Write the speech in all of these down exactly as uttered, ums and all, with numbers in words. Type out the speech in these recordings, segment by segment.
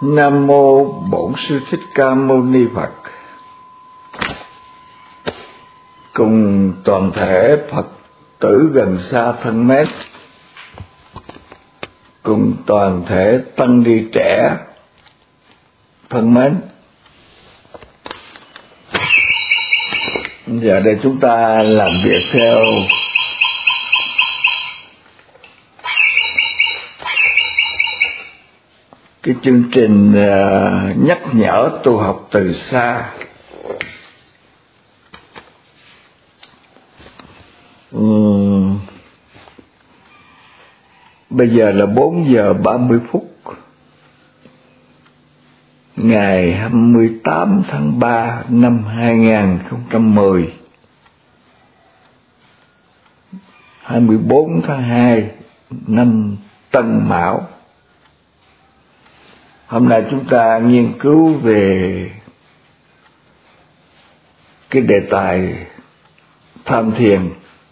Nam mô Bổn Sư Thích Ca Mâu Ni Phật. Cùng toàn thể Phật tử gần xa thân mến, cùng toàn thể tăng ni trẻ thân mến, giờ đây chúng ta làm việc theo cái chương trình uh, nhắc nhở tu học từ xa. uhm, Bây giờ là bốn giờ ba mươi phút ngày hai mươi tám tháng ba năm hai nghìn không trăm mười, hai mươi bốn tháng hai năm Tân Mão. Hôm nay chúng ta nghiên cứu về cái đề tài tham thiền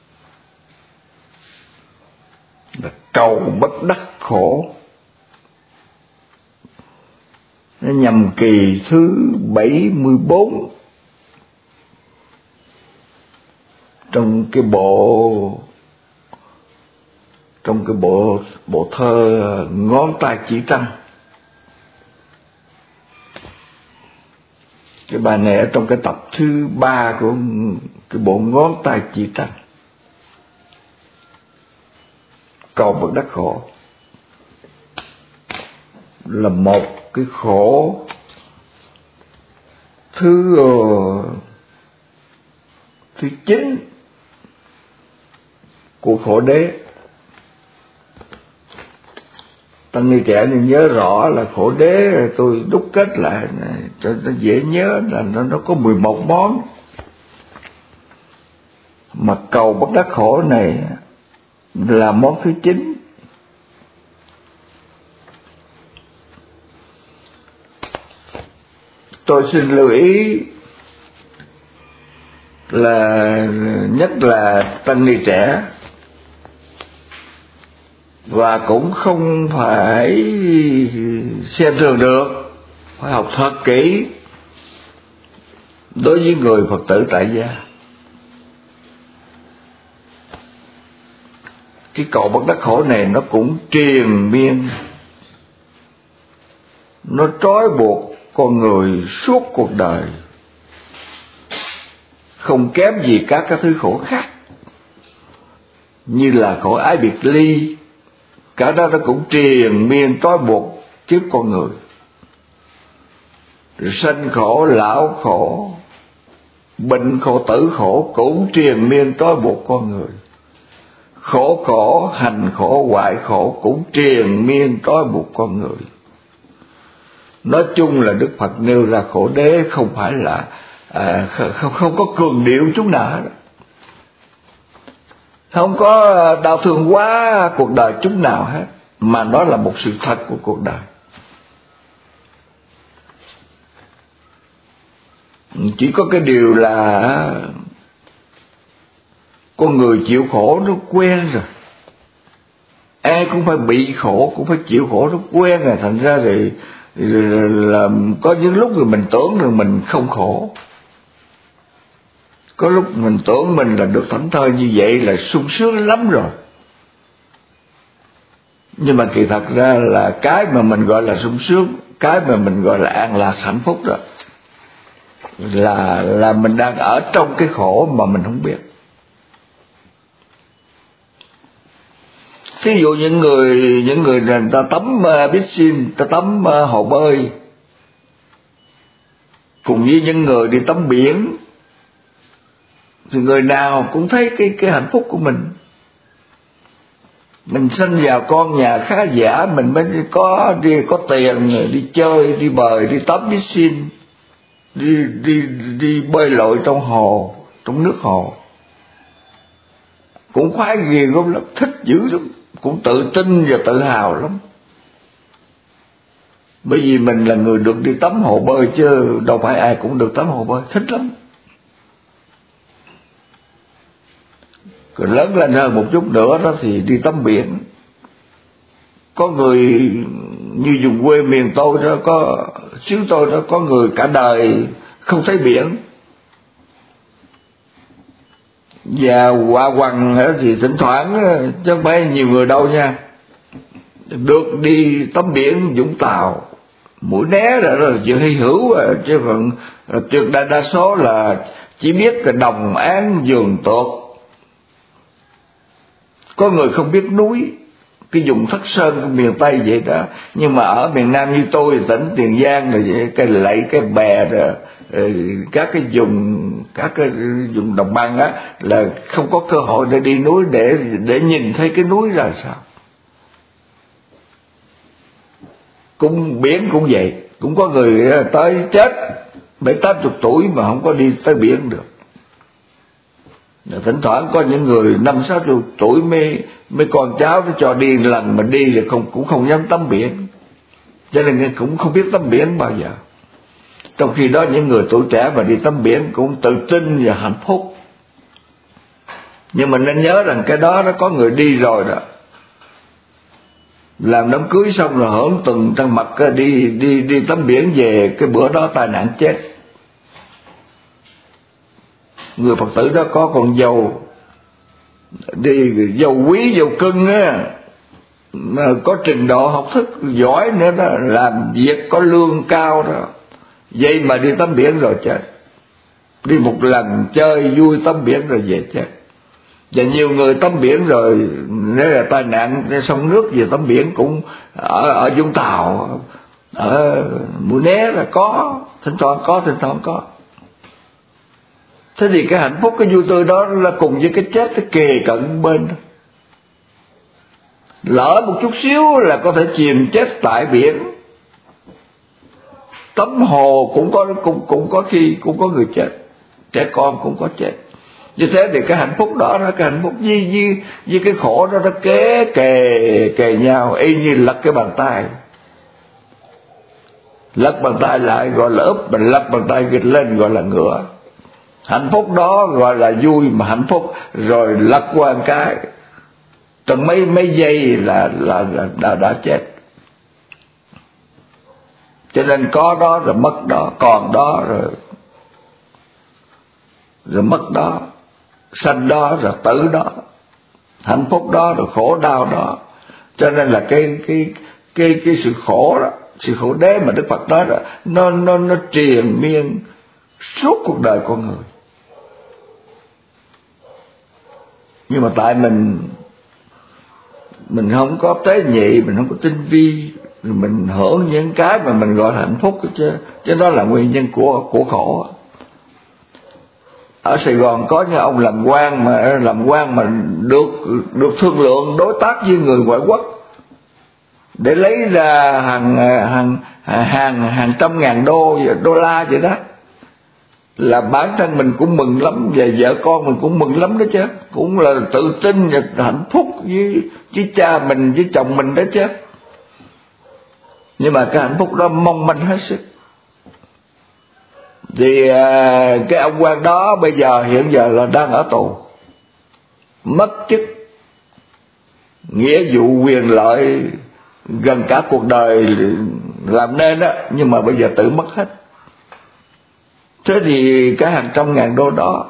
là cầu bất đắc khổ. Nó nhằm kỳ thứ bảy mươi bốn trong cái bộ trong cái bộ bộ thơ Ngón Tay Chỉ Trăng. Cái bài này ở trong cái tập thứ ba của cái bộ Ngón Tay Chỉ Trăng. Cầu bất đắc khổ là một cái khổ thứ thứ chín của khổ đế. Tăng ni trẻ nên nhớ rõ là khổ đế, tôi đúc kết lại cho nó dễ nhớ, là nó nó có mười một món, mà cầu bất đắc khổ này là món thứ chín. Tôi xin lưu ý là nhất là tăng ni trẻ, và cũng không phải xem thường được, phải học thật kỹ đối với người Phật tử tại gia. Cái cầu bất đắc khổ này nó cũng triền miên, nó trói buộc con người suốt cuộc đời, không kém gì các cái thứ khổ khác, như là khổ ái biệt ly. Cả đó nó cũng triền miên trói buộc kiếp con người. Rồi sanh khổ, lão khổ, bệnh khổ, tử khổ cũng triền miên trói buộc con người. Khổ khổ, hành khổ, hoại khổ cũng triền miên trói buộc con người. Nói chung là Đức Phật nêu ra khổ đế không phải là à, không, không có cường điệu chút nào hết, không có đau thương quá cuộc đời chút nào hết, mà đó là một sự thật của cuộc đời. Chỉ có cái điều là con người chịu khổ nó quen rồi, ai cũng phải bị khổ, cũng phải chịu khổ, nó quen rồi, thành ra thì là có những lúc rồi mình tưởng rằng mình không khổ, có lúc mình tưởng mình là được thảnh thơi như vậy là sung sướng lắm rồi. Nhưng mà kỳ thật ra là cái mà mình gọi là sung sướng, cái mà mình gọi là an lạc hạnh phúc đó, là là mình đang ở trong cái khổ mà mình không biết. Ví dụ những người những người người ta tắm uh, piscine, ta tắm uh, hồ bơi, cùng với những người đi tắm biển, thì người nào cũng thấy cái cái hạnh phúc của mình. Mình sinh vào con nhà khá giả, mình mới có đi có tiền đi chơi, đi bơi, đi tắm piscine, đi đi đi bơi lội trong hồ, trong nước hồ, cũng khoái ghiền lắm, lắm, thích dữ lắm, cũng tự tin và tự hào lắm. Bởi vì mình là người được đi tắm hồ bơi, chứ đâu phải ai cũng được tắm hồ bơi, thích lắm. Rồi lớn lên hơn một chút nữa đó thì đi tắm biển. Có người như vùng quê miền tôi đó, có xứ tôi đó, có người cả đời không thấy biển. Và quả quằn thì thỉnh thoảng, chứ không phải nhiều người đâu nha, được đi tắm biển Vũng Tàu, Mũi Né là, là chuyện hy hữu, chứ còn tuyệt đại đa số là chỉ biết cái Đồng Án, Vườn Tược. Có người không biết núi, cái vùng Thất Sơn của miền Tây vậy đó. Nhưng mà ở miền Nam như tôi, tỉnh Tiền Giang rồi, cái Lậy, cái Bè rồi, các cái vùng các cái vùng đồng bằng á, là không có cơ hội để đi núi để để nhìn thấy cái núi ra sao. Cũng biển cũng vậy, cũng có người tới chết bảy tám chục tuổi mà không có đi tới biển được. Thỉnh thoảng có những người năm sáu chục tuổi mới mấy con cháu nó cho đi lần mà đi thì không cũng không dám tắm biển, cho nên cũng không biết tắm biển bao giờ. Trong khi đó những người tuổi trẻ mà đi tắm biển cũng tự tin và hạnh phúc. Nhưng mà nên nhớ rằng cái đó nó có người đi rồi đó, làm đám cưới xong rồi hưởng tuần trăng mật đi đi đi tắm biển về, cái bữa đó tai nạn chết. Người Phật tử đó có con dâu, đi dâu quý dâu cưng á, mà có trình độ học thức giỏi nữa đó, làm việc có lương cao đó, vậy mà đi tắm biển rồi chết. Đi một lần chơi vui tắm biển rồi về chết. Và nhiều người tắm biển rồi nếu là tai nạn sông nước về tắm biển cũng ở ở Vũng Tàu, ở Mũi Né là có, thỉnh thoảng có, thỉnh thoảng có. Thế thì cái hạnh phúc, cái vui tươi đó là cùng với cái chết nó kề cận bên. Lỡ một chút xíu là có thể chìm chết tại biển. Tắm hồ cũng có cũng cũng có khi cũng có người chết, trẻ con cũng có chết. Như thế thì cái hạnh phúc đó, nó cái hạnh phúc với với với cái khổ đó nó kế kề kề nhau, y như lật cái bàn tay. Lật bàn tay lại gọi là úp, mình lật bàn tay gịch lên gọi là ngửa. Hạnh phúc đó gọi là vui, mà hạnh phúc rồi lật qua một cái trong mấy mấy giây là là, là đã, đã chết. Cho nên có đó rồi mất đó, còn đó rồi rồi mất đó, sanh đó rồi tử đó, hạnh phúc đó rồi khổ đau đó. Cho nên là cái cái cái cái sự khổ đó, sự khổ đế mà Đức Phật nói là nó nó nó triền miên suốt cuộc đời con người. Nhưng mà tại mình mình không có tế nhị, mình không có tinh vi, mình hưởng những cái mà mình gọi là hạnh phúc chứ, chứ đó là nguyên nhân của của khổ. Ở Sài Gòn có những ông làm quan mà làm quan mà được được thương lượng đối tác với người ngoại quốc để lấy ra hàng hàng hàng hàng trăm ngàn đô đô la vậy đó, là bản thân mình cũng mừng lắm, và vợ con mình cũng mừng lắm đó chứ, cũng là tự tin và hạnh phúc với với cha mình với chồng mình đó chứ. Nhưng mà cái hạnh phúc đó mong manh hết sức. Thì à, cái ông quan đó bây giờ hiện giờ là đang ở tù, mất chức, nghĩa vụ quyền lợi gần cả cuộc đời làm nên đó, nhưng mà bây giờ tự mất hết. Thế thì cái hàng trăm ngàn đô đó,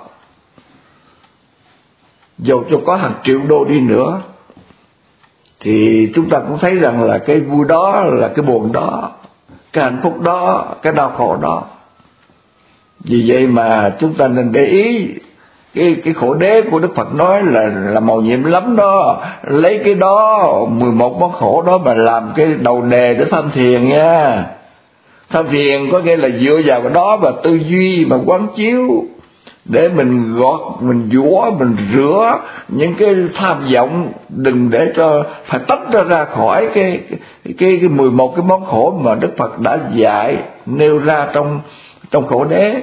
dầu cho có hàng triệu đô đi nữa, thì chúng ta cũng thấy rằng là cái vui đó là cái buồn đó, cái hạnh phúc đó, cái đau khổ đó. Vì vậy mà chúng ta nên để ý cái cái khổ đế của Đức Phật nói là là màu nhiệm lắm đó. Lấy cái đó mười một món khổ đó mà làm cái đầu đề để tham thiền nha. Tham thiền có nghĩa là dựa vào cái đó và tư duy mà quán chiếu, để mình gọt, mình dũa, mình rửa những cái tham vọng, đừng để cho phải tách ra ra khỏi cái cái cái, cái mười một cái món khổ mà Đức Phật đã dạy nêu ra trong trong khổ đế.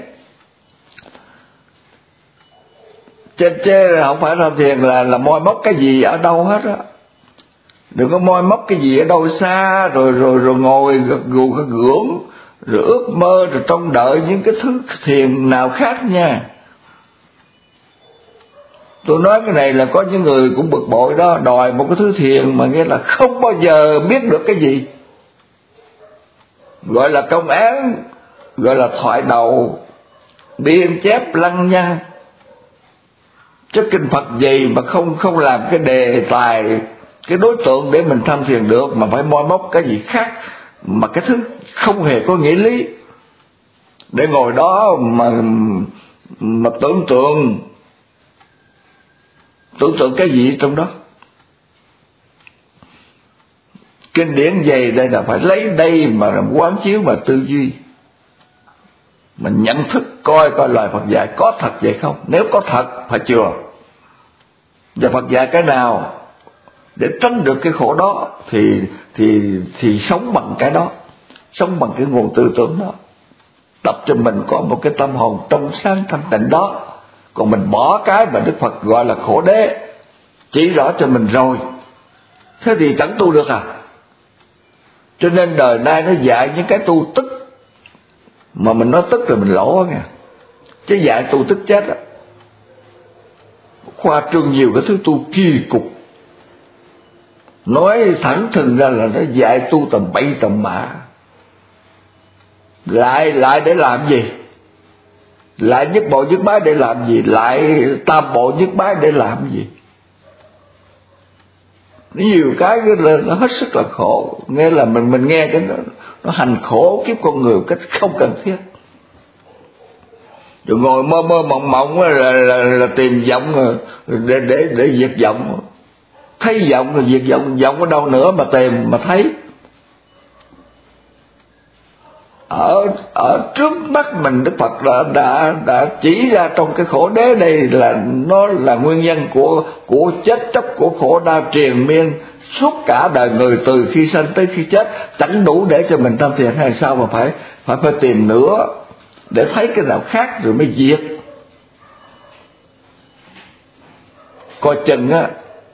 Chứ, chứ không phải tham thiền là là moi móc cái gì ở đâu hết á. Đừng có moi móc cái gì ở đâu xa rồi rồi rồi ngồi gật gù cái gưỡng rồi ước mơ rồi trông đợi những cái thứ thiền nào khác nha. Tôi nói cái này là có những người cũng bực bội đó, đòi một cái thứ thiền mà nghĩa là không bao giờ biết được cái gì. gọi là công án, gọi là thoại đầu, biên chép lăng nhăng. Chứ kinh Phật gì mà không không làm cái đề tài, cái đối tượng để mình tham thiền được, mà phải moi móc cái gì khác, mà cái thứ không hề có nghĩa lý, để ngồi đó mà mà tưởng tượng tưởng tượng cái gì trong đó. Kinh điển dày đây là phải lấy đây mà làm quán chiếu mà tư duy, mình nhận thức coi coi lời Phật dạy có thật vậy không. Nếu có thật phải chừa, và Phật dạy cái nào để tránh được cái khổ đó thì thì thì sống bằng cái đó, sống bằng cái nguồn tư tưởng đó, tập cho mình có một cái tâm hồn trong sáng thanh tịnh đó. Còn mình bỏ cái mà Đức Phật gọi là khổ đế chỉ rõ cho mình rồi, thế thì chẳng tu được à. Cho nên đời nay nó dạy những cái tu tức, mà mình nói tức rồi mình lỗ nha, chứ dạy tu tức chết á. Khoa trương nhiều cái thứ tu kỳ cục, nói thẳng thừng ra là nó dạy tu tầm bậy tầm bạ. Lại lại để làm gì? Lại nhất bộ nhất bái để làm gì? Lại tam bộ nhất bái để làm gì? Nhiều cái là nó hết sức là khổ. Nghe là mình mình nghe cái nó, nó hành khổ kiếp con người cách không cần thiết. Rồi ngồi mơ mơ mộng mộng là, là, là, là tìm vọng để để để diệt vọng. Thấy vọng là diệt vọng, vọng ở đâu nữa mà tìm mà thấy. Ở ở trước mắt mình Đức Phật đã đã đã chỉ ra trong cái khổ đế đây là nó là nguyên nhân của của chết chóc, của khổ đau triền miên suốt cả đời người từ khi sinh tới khi chết, chẳng đủ để cho mình tham thiền hay sao mà phải phải phải tìm nữa để thấy cái nào khác rồi mới diệt. Coi chừng á,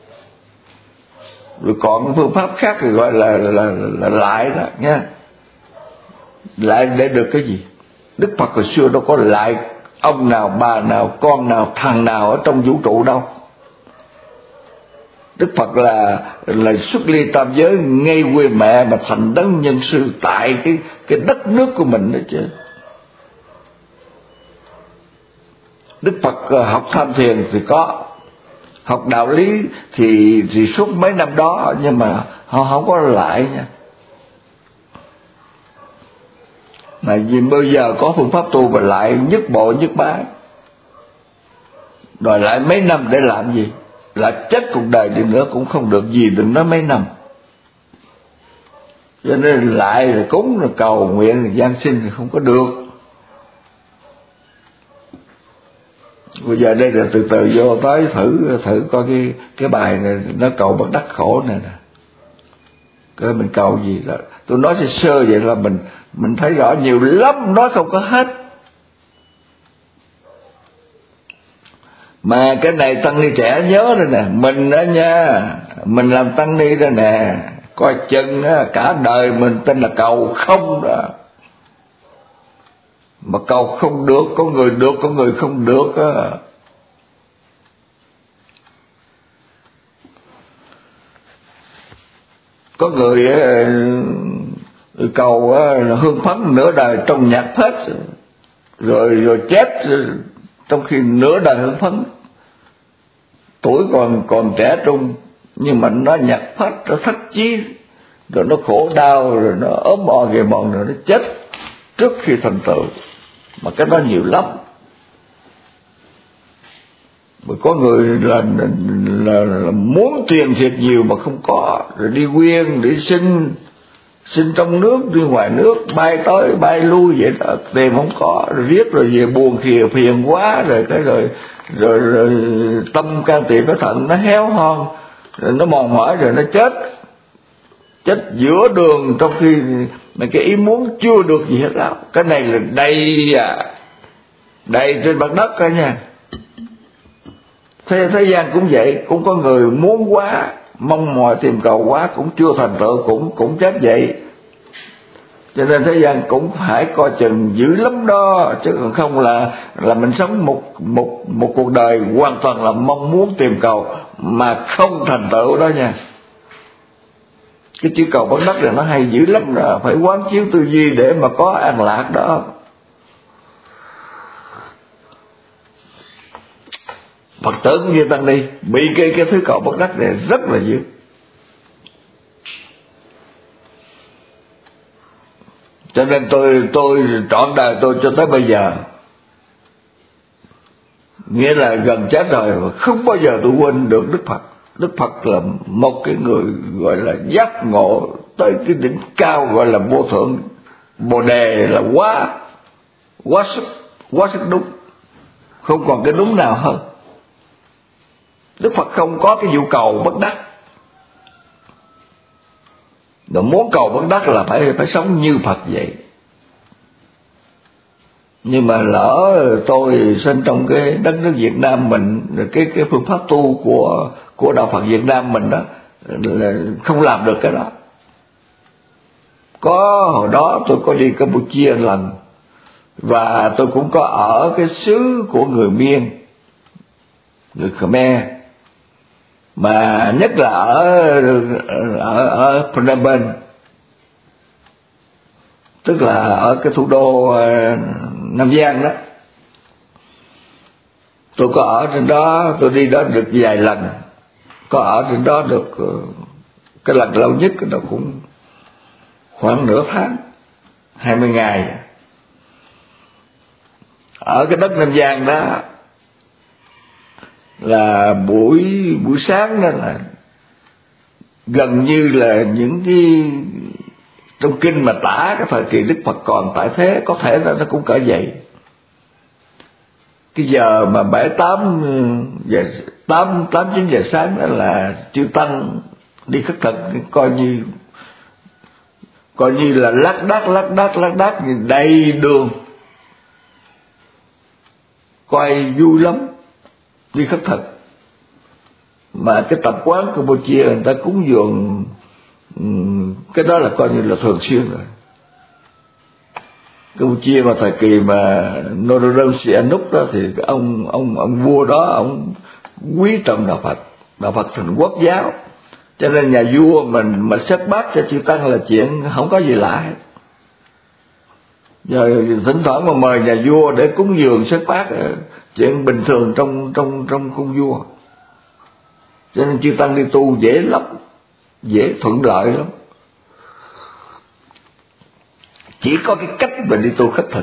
rồi còn phương pháp khác thì gọi là là, là, là lại đó nha. Lại để được cái gì? Đức Phật hồi xưa đâu có lại ông nào, bà nào, con nào, thằng nào ở trong vũ trụ đâu. Đức Phật là là xuất ly tam giới, ngay quê mẹ mà thành đấng nhân sư tại cái cái đất nước của mình đó chứ. Đức Phật học tham thiền thì có, học đạo lý thì thì suốt mấy năm đó, nhưng mà họ không có lại nha. Mà vì bây giờ có phương pháp tu và lại nhất bộ nhất bái, đòi lại mấy năm để làm gì? Là chết cuộc đời đi nữa cũng không được gì, đừng nói mấy năm. Cho nên lại rồi cúng rồi cầu nguyện rồi gian sinh thì không có được. Bây giờ đây là từ từ vô tới thử thử coi cái cái bài này nó cầu bất đắc khổ này nè. Cái mình cầu gì đó, tôi nói sơ sơ vậy là mình mình thấy rõ nhiều lắm, nói không có hết. Mà cái này tăng ni trẻ nhớ đây nè, mình đó nha, mình làm tăng ni đây nè, coi chừng á, cả đời mình tên là cầu không đó. Mà cầu không được, có người được, có người không được á. Có người cầu hương phấn nửa đời trong nhạc hết, rồi rồi chết trong khi nửa đời hương phấn, tuổi còn còn trẻ trung, nhưng mà nó nhạc phát, nó thất chí, rồi nó khổ đau, rồi nó ốm o ghề mòn, rồi nó chết trước khi thành tựu. Mà cái đó nhiều lắm. Mà có người là, là, là muốn tiền thiệt nhiều mà không có, rồi đi quyên, đi xin, xin trong nước, đi ngoài nước, bay tới, bay lui vậy đó, tiền không có, rồi viết rồi về buồn khìa phiền quá, rồi cái rồi, rồi, rồi tâm can thiệp cái thận nó héo hon, rồi nó mòn mỏi, rồi nó chết, chết giữa đường trong khi mà cái ý muốn chưa được gì hết đâu. Cái này là đầy à, đầy trên mặt đất cả nha. Thế thế gian cũng vậy, cũng có người muốn quá, mong mỏi tìm cầu quá, cũng chưa thành tựu, cũng cũng chết vậy. Cho nên thế gian cũng phải coi chừng dữ lắm đó, chứ còn không là là mình sống một một một cuộc đời hoàn toàn là mong muốn tìm cầu mà không thành tựu đó nha. Cái chữ cầu bất đắc là nó hay dữ lắm, là phải quán chiếu tư duy để mà có an lạc đó. Phật tử như tăng đi bị cái cái thứ cầu bất đắc này rất là dữ. Cho nên tôi tôi trọn đời tôi cho tới bây giờ, nghĩa là gần chết rồi mà không bao giờ tôi quên được Đức Phật. Đức Phật là một cái người gọi là giác ngộ tới cái đỉnh cao, gọi là vô thượng bồ đề, là quá quá sức quá sức đúng, không còn cái đúng nào hơn. Đức Phật không có cái vụ cầu bất đắc. Rồi muốn cầu bất đắc là phải phải sống như Phật vậy. Nhưng mà lỡ tôi sinh trong cái đất nước Việt Nam mình, cái cái phương pháp tu của của đạo Phật Việt Nam mình đó là không làm được cái đó. Có hồi đó tôi có đi Campuchia lần, và tôi cũng có ở cái xứ của người Miên, người Khmer, mà nhất là ở ở ở Phnom Penh, tức là ở cái thủ đô Nam Giang đó. Tôi có ở trên đó, tôi đi đó được vài lần, có ở trên đó được cái lần lâu nhất nó cũng khoảng nửa tháng, hai mươi ngày. Ở cái đất Nam Giang đó là buổi buổi sáng đó là gần như là những cái trong kinh mà tả cái thời kỳ Đức Phật còn tại thế, có thể là nó cũng cỡ vậy. Cái giờ mà bảy tám giờ tám tám chín giờ sáng đó là chư tăng đi khất thực, coi như coi như là lác đác lác đác lác đác đầy đường, coi vui lắm, đi khất thực. Mà cái tập quán Campuchia người ta cúng dường cái đó là coi như là thường xuyên rồi. Campuchia mà thời kỳ mà Norodom Sihanouk đó thì ông ông ông vua đó ông quý trọng đạo Phật, đạo Phật thành quốc giáo, cho nên nhà vua mình mà xếp bát cho chư tăng là chuyện không có gì lạ hết. Rồi thỉnh thoảng mà mời nhà vua để cúng dường xếp bát, chuyện bình thường trong trong trong cung vua. Cho nên chư tăng đi tu dễ lắm, dễ thuận lợi lắm. Chỉ có cái cách mình đi tu khất thực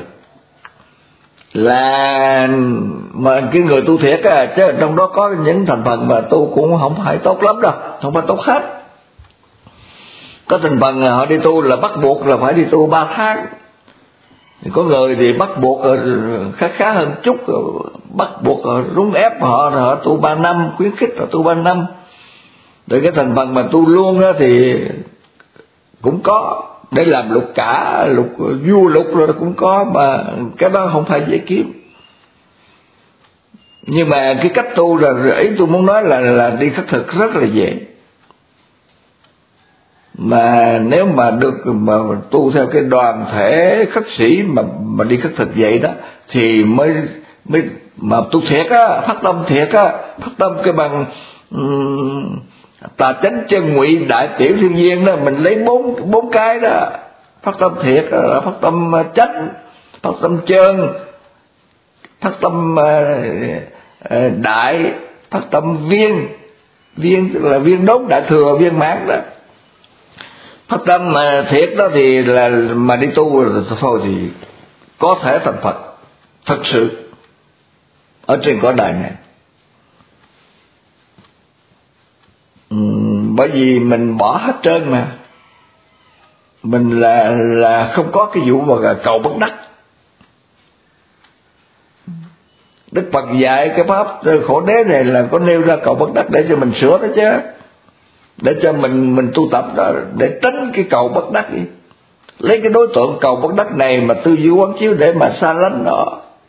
là mà cái người tu thiệt á, chứ trong đó có những thành phần mà tu cũng không phải tốt lắm đâu, không phải tốt hết. Có thành phần họ đi tu là bắt buộc là phải đi tu ba tháng. Có người thì bắt buộc khá khá hơn chút, bắt buộc rúng ép họ họ tu ba năm, khuyến khích họ tu ba năm. Rồi cái thành phần mà tu luôn đó thì cũng có, để làm lục cả, lục vua lục rồi cũng có, mà cái đó không phải dễ kiếm. Nhưng mà cái cách tu là ý tôi muốn nói là là đi khất thực rất là dễ. Mà nếu mà được mà tu theo cái đoàn thể khất sĩ mà mà đi khất thực vậy đó thì mới mới mà tu thiệt á, phát tâm thiệt á, phát tâm cái bằng um, tà chánh chân ngụy đại tiểu thiên nhiên đó, mình lấy bốn bốn cái đó, phát tâm thiệt là phát tâm chánh, phát tâm chân, phát tâm uh, đại, phát tâm viên, viên tức là viên đốt đại thừa viên mãn đó. Phát tâm mà thiệt đó thì là mà đi tu rồi thôi thì có thể thành Phật thật sự ở trên cõi đời này. Uhm, bởi vì mình bỏ hết trơn mà, mình là là không có cái vụ mà cầu bất đắc. Đức Phật dạy cái pháp khổ đế này là có nêu ra cầu bất đắc để cho mình sửa đó chứ, để cho mình mình tu tập đó, để tránh cái cầu bất đắc đi. Lấy cái đối tượng cầu bất đắc này mà tư duy quán chiếu để mà xa lánh nó.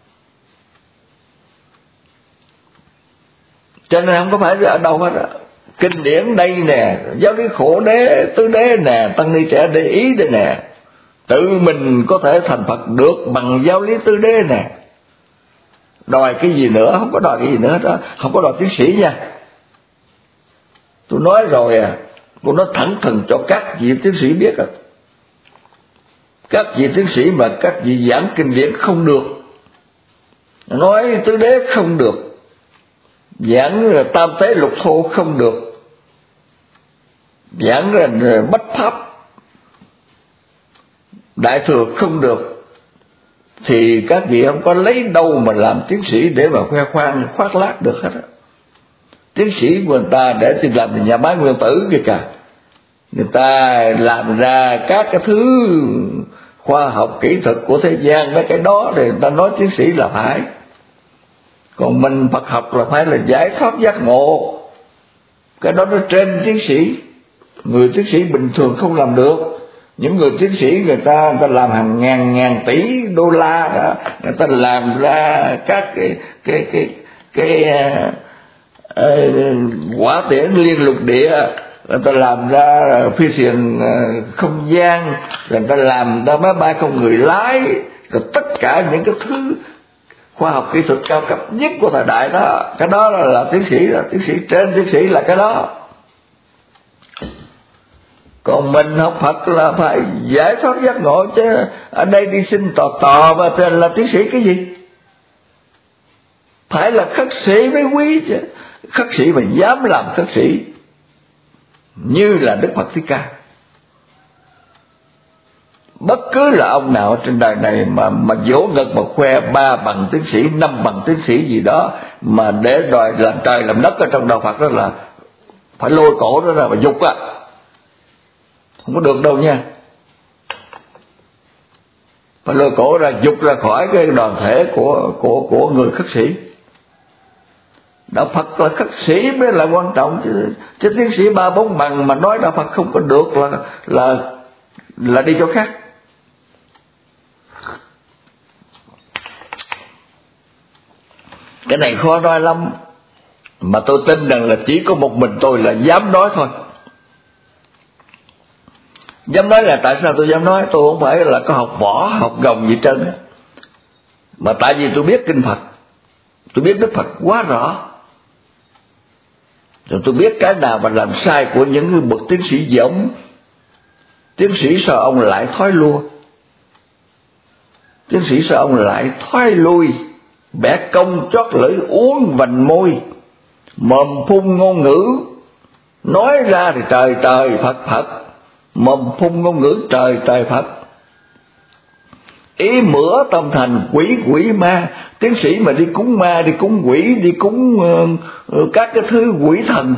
Cho nên không có phải ở đâu hết á. Kinh điển đây nè, giáo lý khổ đế, tứ đế nè, tăng ni trẻ để ý đây nè. Tự mình có thể thành Phật được bằng giáo lý tứ đế nè. Đòi cái gì nữa, không có đòi cái gì nữa đó, không có đòi tiến sĩ nha. Tôi nói rồi à, Tôi nói thẳng thừng cho các vị tiến sĩ biết à. Các vị tiến sĩ mà các vị giảng kinh điển không được, nói tứ đế không được, giảng tam tế lục thô không được, giảng là bách pháp đại thừa không được, thì các vị không có lấy đâu mà làm tiến sĩ để mà khoe khoang khoác lác được hết á. Tiến sĩ của người ta để tìm làm nhà máy nguyên tử kìa cả, người ta làm ra các cái thứ khoa học kỹ thuật của thế gian, mấy cái đó thì người ta nói tiến sĩ là phải. Còn mình Phật học là phải là giải thoát giác ngộ, cái đó nó trên tiến sĩ. Người tiến sĩ bình thường không làm được. Những người tiến sĩ người ta người ta làm hàng ngàn ngàn tỷ đô la đó, người ta làm ra các cái cái cái cái, cái uh, quả tiễn liên lục địa, người ta làm ra phi thuyền không gian, người ta làm ra máy bay không người lái, rồi tất cả những cái thứ khoa học kỹ thuật cao cấp nhất của thời đại đó, cái đó là, là tiến sĩ, là tiến sĩ trên tiến sĩ là cái đó. Còn mình học Phật là phải giải thoát giác ngộ, chứ ở đây đi xin tò tò mà là tiến sĩ cái gì? Phải là khất sĩ mới quý chứ. Khất sĩ mà dám làm khất sĩ như là Đức Phật Thích Ca. Bất cứ là ông nào trên đời này mà mà vỗ ngực mà khoe ba bằng tiến sĩ, năm bằng tiến sĩ gì đó mà để đòi làm trời làm đất ở trong đạo Phật, đó là phải lôi cổ đó ra mà dục á, không có được đâu nha. Phải lôi cổ ra, dục ra khỏi cái đoàn thể của của của người khất sĩ. Đạo Phật là khất sĩ mới là quan trọng, chứ chứ tiến sĩ ba bốn bằng mà nói đạo Phật không có được là là là đi chỗ khác. Cái này khó nói lắm, mà tôi tin rằng là chỉ có một mình tôi là dám nói thôi. Dám nói là tại sao tôi dám nói? Tôi không phải là có học võ, học gồng gì trơn á, mà tại vì tôi biết kinh Phật, tôi biết Đức Phật quá rõ. Rồi tôi biết cái nào mà làm sai của những bậc tiến sĩ giống. Tiến sĩ sao ông lại thoái lua? Tiến sĩ sao ông lại thoái lui? Bẻ công chót lưỡi, uống vành môi, mồm phun ngôn ngữ, nói ra thì trời trời Phật Phật, mồm phun ngôn ngữ trời trời Phật, ý mửa tâm thành quỷ quỷ ma. Tiến sĩ mà đi cúng ma, đi cúng quỷ, đi cúng uh, các cái thứ quỷ thần,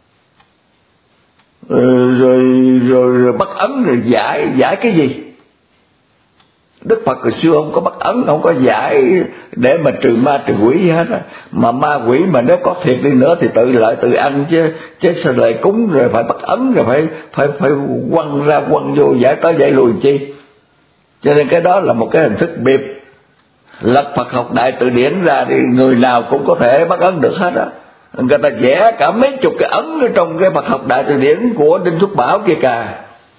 uh, rồi, rồi rồi bắt ấn, rồi giải giải cái gì? Đức Phật hồi xưa không có bắt ấn, không có giải để mà trừ ma trừ quỷ gì hết á. Mà ma quỷ mà nếu có thiệt đi nữa thì tự lợi tự ăn chứ, chứ sao lại cúng rồi phải bắt ấn, rồi phải phải phải quăng ra quăng vô, giải tới giải lùi chi. Cho nên cái đó là một cái hình thức biệp. Lập Phật học đại từ điển ra thì người nào cũng có thể bắt ấn được hết á. Người ta vẽ cả mấy chục cái ấn ở trong cái Phật học đại từ điển của Đinh Thúc Bảo kia cả.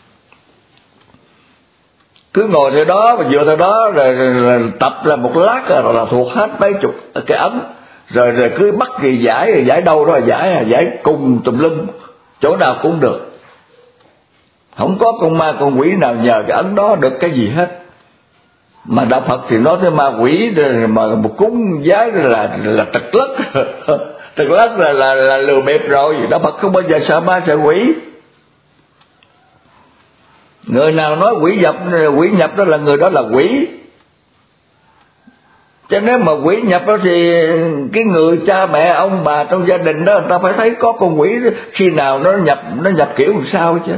Cứ ngồi theo đó và dựa theo đó rồi, rồi, rồi tập là một lát rồi là thuộc hết mấy chục cái ấn. Rồi rồi cứ bắt gì giải, rồi giải đâu đó giải, giải cùng tùm lum, chỗ nào cũng được. Không có con ma con quỷ nào nhờ cái ấn đó được cái gì hết. Mà đạo Phật thì nói tới ma quỷ mà một cúng giái là là trật lất. Trật lất là là là lừa bịp rồi. Đạo Phật không bao giờ sợ ma sợ quỷ. Người nào nói quỷ nhập quỷ nhập đó là người đó là quỷ. Cho nên mà quỷ nhập đó thì cái người cha mẹ ông bà trong gia đình đó, người ta phải thấy có con quỷ đó. Khi nào nó nhập nó nhập kiểu làm sao chứ,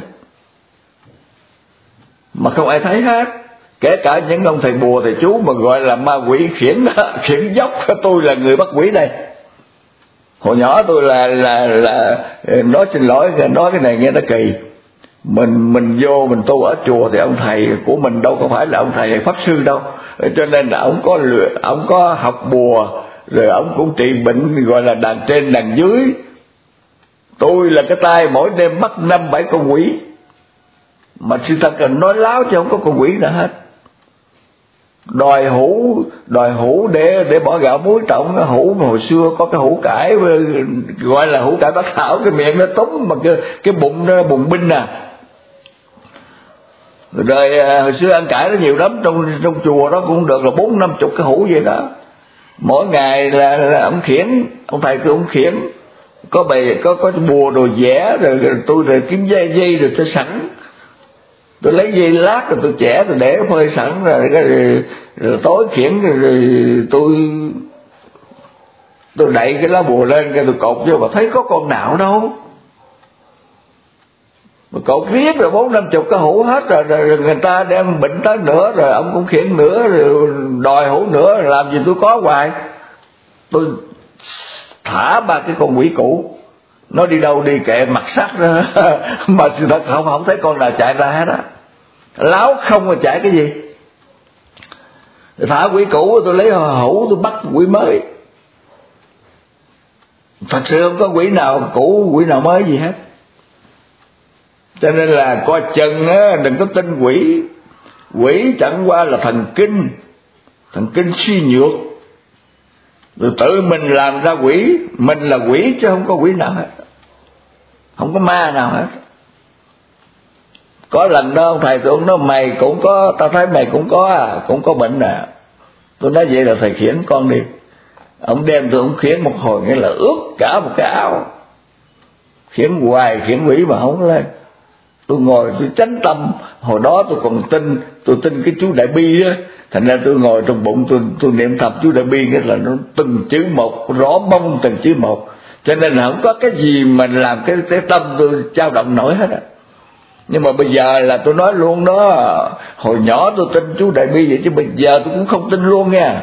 mà không ai thấy hết. Kể cả những ông thầy bùa thầy chú mà gọi là ma quỷ khiển khiển dốc, tôi là người bắt quỷ đây. Hồi nhỏ tôi là là là nói xin lỗi, nói cái này nghe nó kỳ. Mình mình vô mình tu ở chùa thì ông thầy của mình đâu có phải là ông thầy pháp sư đâu, cho nên là ông có ông có học bùa, rồi ông cũng trị bệnh gọi là đàn trên đàn dưới. Tôi là cái tay mỗi đêm bắt năm bảy con quỷ, mà sự thật là nói láo chứ không có con quỷ nào hết. đòi hũ đòi hũ để để bỏ gạo muối trọng. Hũ mà hồi xưa có cái hũ cải gọi là hũ cải bát thảo, cái miệng nó túm mà cái cái bụng nó bùng binh à. Rồi hồi xưa ăn cải nó nhiều lắm, trong trong chùa đó cũng được là bốn năm chục cái hũ vậy đó. Mỗi ngày là, là ông khiển, ông thầy cứ ông khiển, có bày có có bùa đồ vẽ rồi, rồi tôi rồi kiếm dây dây rồi tôi sẵn, tôi lấy dây lát rồi tôi chẻ tôi để phơi sẵn rồi, rồi, rồi, rồi tối khiển rồi, rồi tôi tôi đậy cái lá bùa lên cái tôi cột vô mà thấy có con nào đâu. Mà cột riết rồi bốn năm chục cái hũ hết rồi, rồi, rồi người ta đem bệnh tới nữa rồi ông cũng khiển nữa rồi đòi hũ nữa, rồi làm gì tôi có hoài. Tôi thả ba cái con quỷ cũ, nó đi đâu đi kệ mặt sắt đó. Mà sự thật không không thấy con nào chạy ra hết á, láo không mà chạy cái gì. Thả quỷ cũ tôi lấy hũ tôi bắt quỷ mới. Thật sự không có quỷ nào cũ quỷ nào mới gì hết. Cho nên là coi chừng á, đừng có tin quỷ. Quỷ chẳng qua là thần kinh, thần kinh suy nhược, rồi tự mình làm ra quỷ. Mình là quỷ chứ không có quỷ nào hết, không có ma nào hết. Có lần đó ông thầy tôi nói mày cũng có, tao thấy mày cũng có à, cũng có bệnh à. Tôi nói vậy là thầy khiển con đi. Ông đem tôi ông khiển một hồi nghĩa là ướt cả một cái áo. Khiển hoài khiển quỷ mà không lên. Tôi ngồi tôi chánh tâm. Hồi đó tôi còn tin, tôi tin cái chú Đại Bi đó, thành ra tôi ngồi trong bụng tôi tôi niệm thầm chú Đại Bi, nghĩa là nó từng chữ một, rõ bông từng chữ một. Cho nên là không có cái gì mà làm cái, cái tâm tôi dao động nổi hết á. Nhưng mà bây giờ là tôi nói luôn đó, hồi nhỏ tôi tin chú Đại Bi vậy chứ bây giờ tôi cũng không tin luôn nha.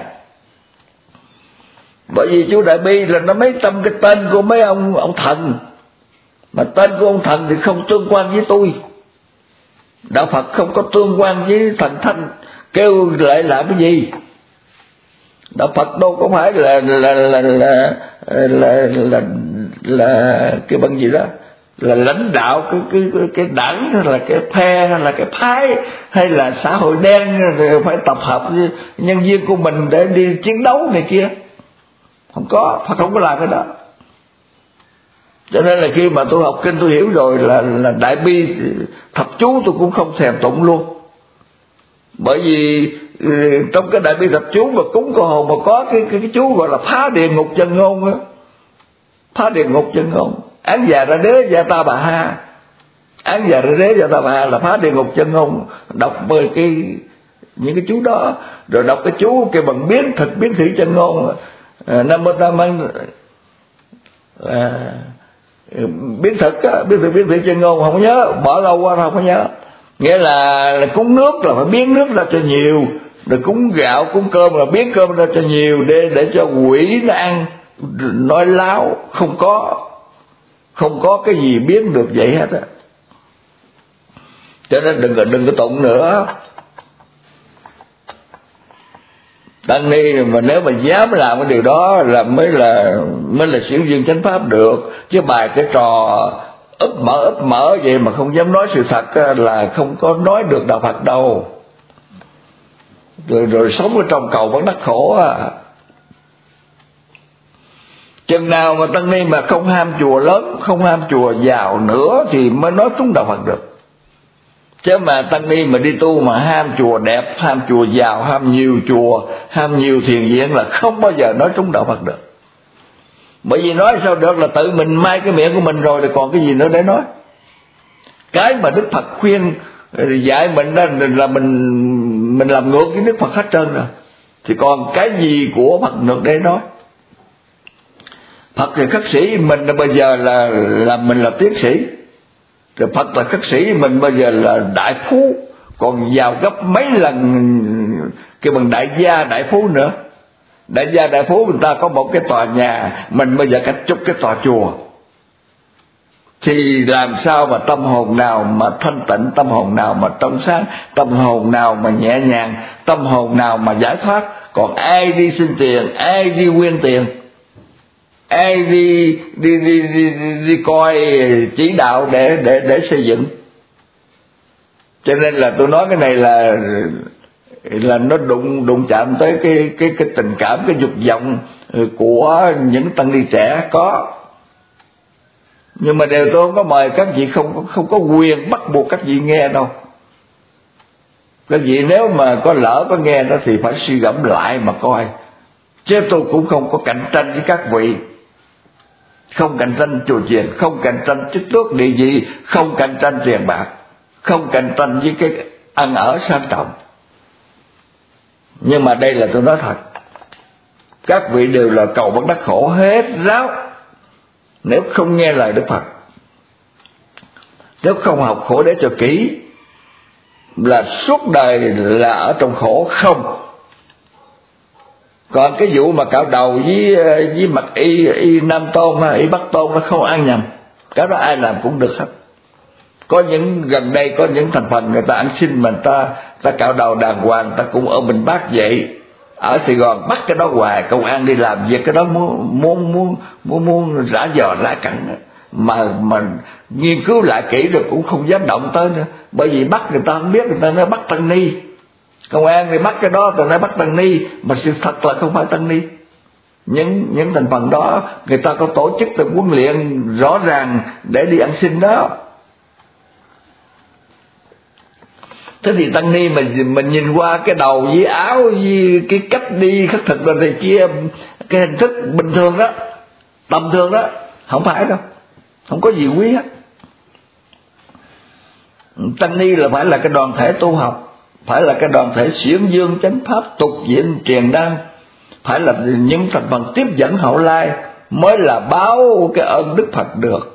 Bởi vì chú Đại Bi là nó mấy trăm cái tên của mấy ông ông thần, mà tên của ông thần thì không tương quan với tôi. Đạo Phật không có tương quan với thần thanh, kêu lại làm cái gì? Đạo Phật đâu có phải là là là là là là, là, là cái bằng gì đó, là lãnh đạo cái cái cái đảng hay là cái phe hay là cái phái hay là xã hội đen rồi phải tập hợp nhân viên của mình để đi chiến đấu này kia. Không có, Phật không có làm cái đó. Cho nên là khi mà tôi học kinh tôi hiểu rồi là là Đại Bi thập chú tôi cũng không thèm tụng luôn. Bởi vì trong cái Đại Bi thập chú mà cúng cô hồn mà có cái cái, cái chú gọi là phá địa ngục chân ngôn á, phá địa ngục chân ngôn, án già ra đế gia ta bà ha, án già ra đế gia ta bà ha là phá địa ngục chân ngôn. Đọc bởi cái những cái chú đó, rồi đọc cái chú cái bằng biến thực biến thị chân ngôn, năm mươi tam anh à, biến thực á, biến thực biến thị chân ngôn không có nhớ, bỏ lâu qua không có nhớ. Nghĩa là, là cúng nước là phải biến nước ra cho nhiều, rồi cúng gạo cúng cơm là biến cơm ra cho nhiều, để để cho quỷ nó ăn. Nói láo, không có không có cái gì biến được vậy hết á. Cho nên đừng có đừng có tụng nữa. Tăng ni mà nếu mà dám làm cái điều đó là mới là mới là siêu dương chánh pháp được. Chứ bài cái trò úp mở úp mở vậy mà không dám nói sự thật là không có nói được đạo Phật đâu. Rồi, rồi sống ở trong cầu vẫn đắc khổ à. Chừng nào mà tăng ni mà không ham chùa lớn, không ham chùa giàu nữa thì mới nói trúng đạo Phật được. Chứ mà tăng ni mà đi tu mà ham chùa đẹp, ham chùa giàu, ham nhiều chùa, ham nhiều thiền viện là không bao giờ nói trúng đạo Phật được. Bởi vì nói sao được, là tự mình mai cái miệng của mình rồi thì còn cái gì nữa để nói. Cái mà Đức Phật khuyên dạy mình đó là mình mình làm ngược với Đức Phật hết trơn rồi, thì còn cái gì của Phật được để nói. Phật thì khất sĩ, mình bây giờ là là mình là tiến sĩ. Rồi Phật là khất sĩ, mình bây giờ là đại phú, còn giàu gấp mấy lần cái bằng đại gia đại phú nữa. Đại gia đại phú người ta có một cái tòa nhà, mình bây giờ cả chục cái tòa chùa. Thì làm sao mà tâm hồn nào mà thanh tịnh, tâm hồn nào mà trong sáng, tâm hồn nào mà nhẹ nhàng, tâm hồn nào mà giải thoát. Còn ai đi xin tiền, ai đi quyên tiền, ai đi đi đi đi, đi, đi coi chỉ đạo để để để xây dựng. Cho nên là tôi nói cái này là là nó đụng đụng chạm tới cái cái cái tình cảm, cái dục vọng của những tăng ni trẻ có. Nhưng mà đều tôi không có mời các vị, không không có quyền bắt buộc các vị nghe đâu. Các vị nếu mà có lỡ có nghe đó thì phải suy gẫm lại mà coi. Chứ tôi cũng không có cạnh tranh với các vị, không cạnh tranh chùa chiền, không cạnh tranh chức tước địa vị, không cạnh tranh tiền bạc, không cạnh tranh với cái ăn ở sang trọng. Nhưng mà đây là tôi nói thật, các vị đều là cầu bất đắc khổ hết ráo nếu không nghe lời Đức Phật, nếu không học khổ để cho kỹ, là suốt đời là ở trong khổ không. Còn cái vụ mà cạo đầu với với mặt y y Nam Tôn hay y Bắc Tôn nó không ăn nhầm, cái đó ai làm cũng được hết. Có những gần đây có những thành phần người ta ăn xin mà người ta ta cạo đầu đàng hoàng, ta cũng ở Bình Bát vậy. Ở Sài Gòn bắt cái đó hoài, công an đi làm việc cái đó muốn muốn muốn muốn, muốn rã dò rã cặn, mà mà nghiên cứu lại kỹ rồi cũng không dám động tới nữa, bởi vì bắt người ta không biết, người ta nói bắt tăng ni. Công an thì bắt cái đó rồi nói bắt tăng ni, mà sự thật là không phải tăng ni. Những những thành phần đó người ta có tổ chức được huấn luyện rõ ràng để đi ăn xin đó. Thế thì tăng ni mình mình nhìn qua cái đầu với áo với cái cách đi khất thực rồi này kia, cái hình thức bình thường đó, tầm thường đó, không phải đâu, không có gì quý hết. Tăng ni là phải là cái đoàn thể tu học, phải là cái đoàn thể xiển dương chánh pháp tục diện truyền đăng, phải là những thành phần tiếp dẫn hậu lai mới là báo cái ơn Đức Phật được.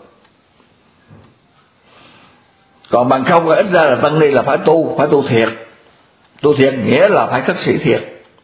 Còn bằng không ít ra là tăng ni là phải tu, phải tu thiệt. Tu thiệt nghĩa là phải khất sĩ thiệt.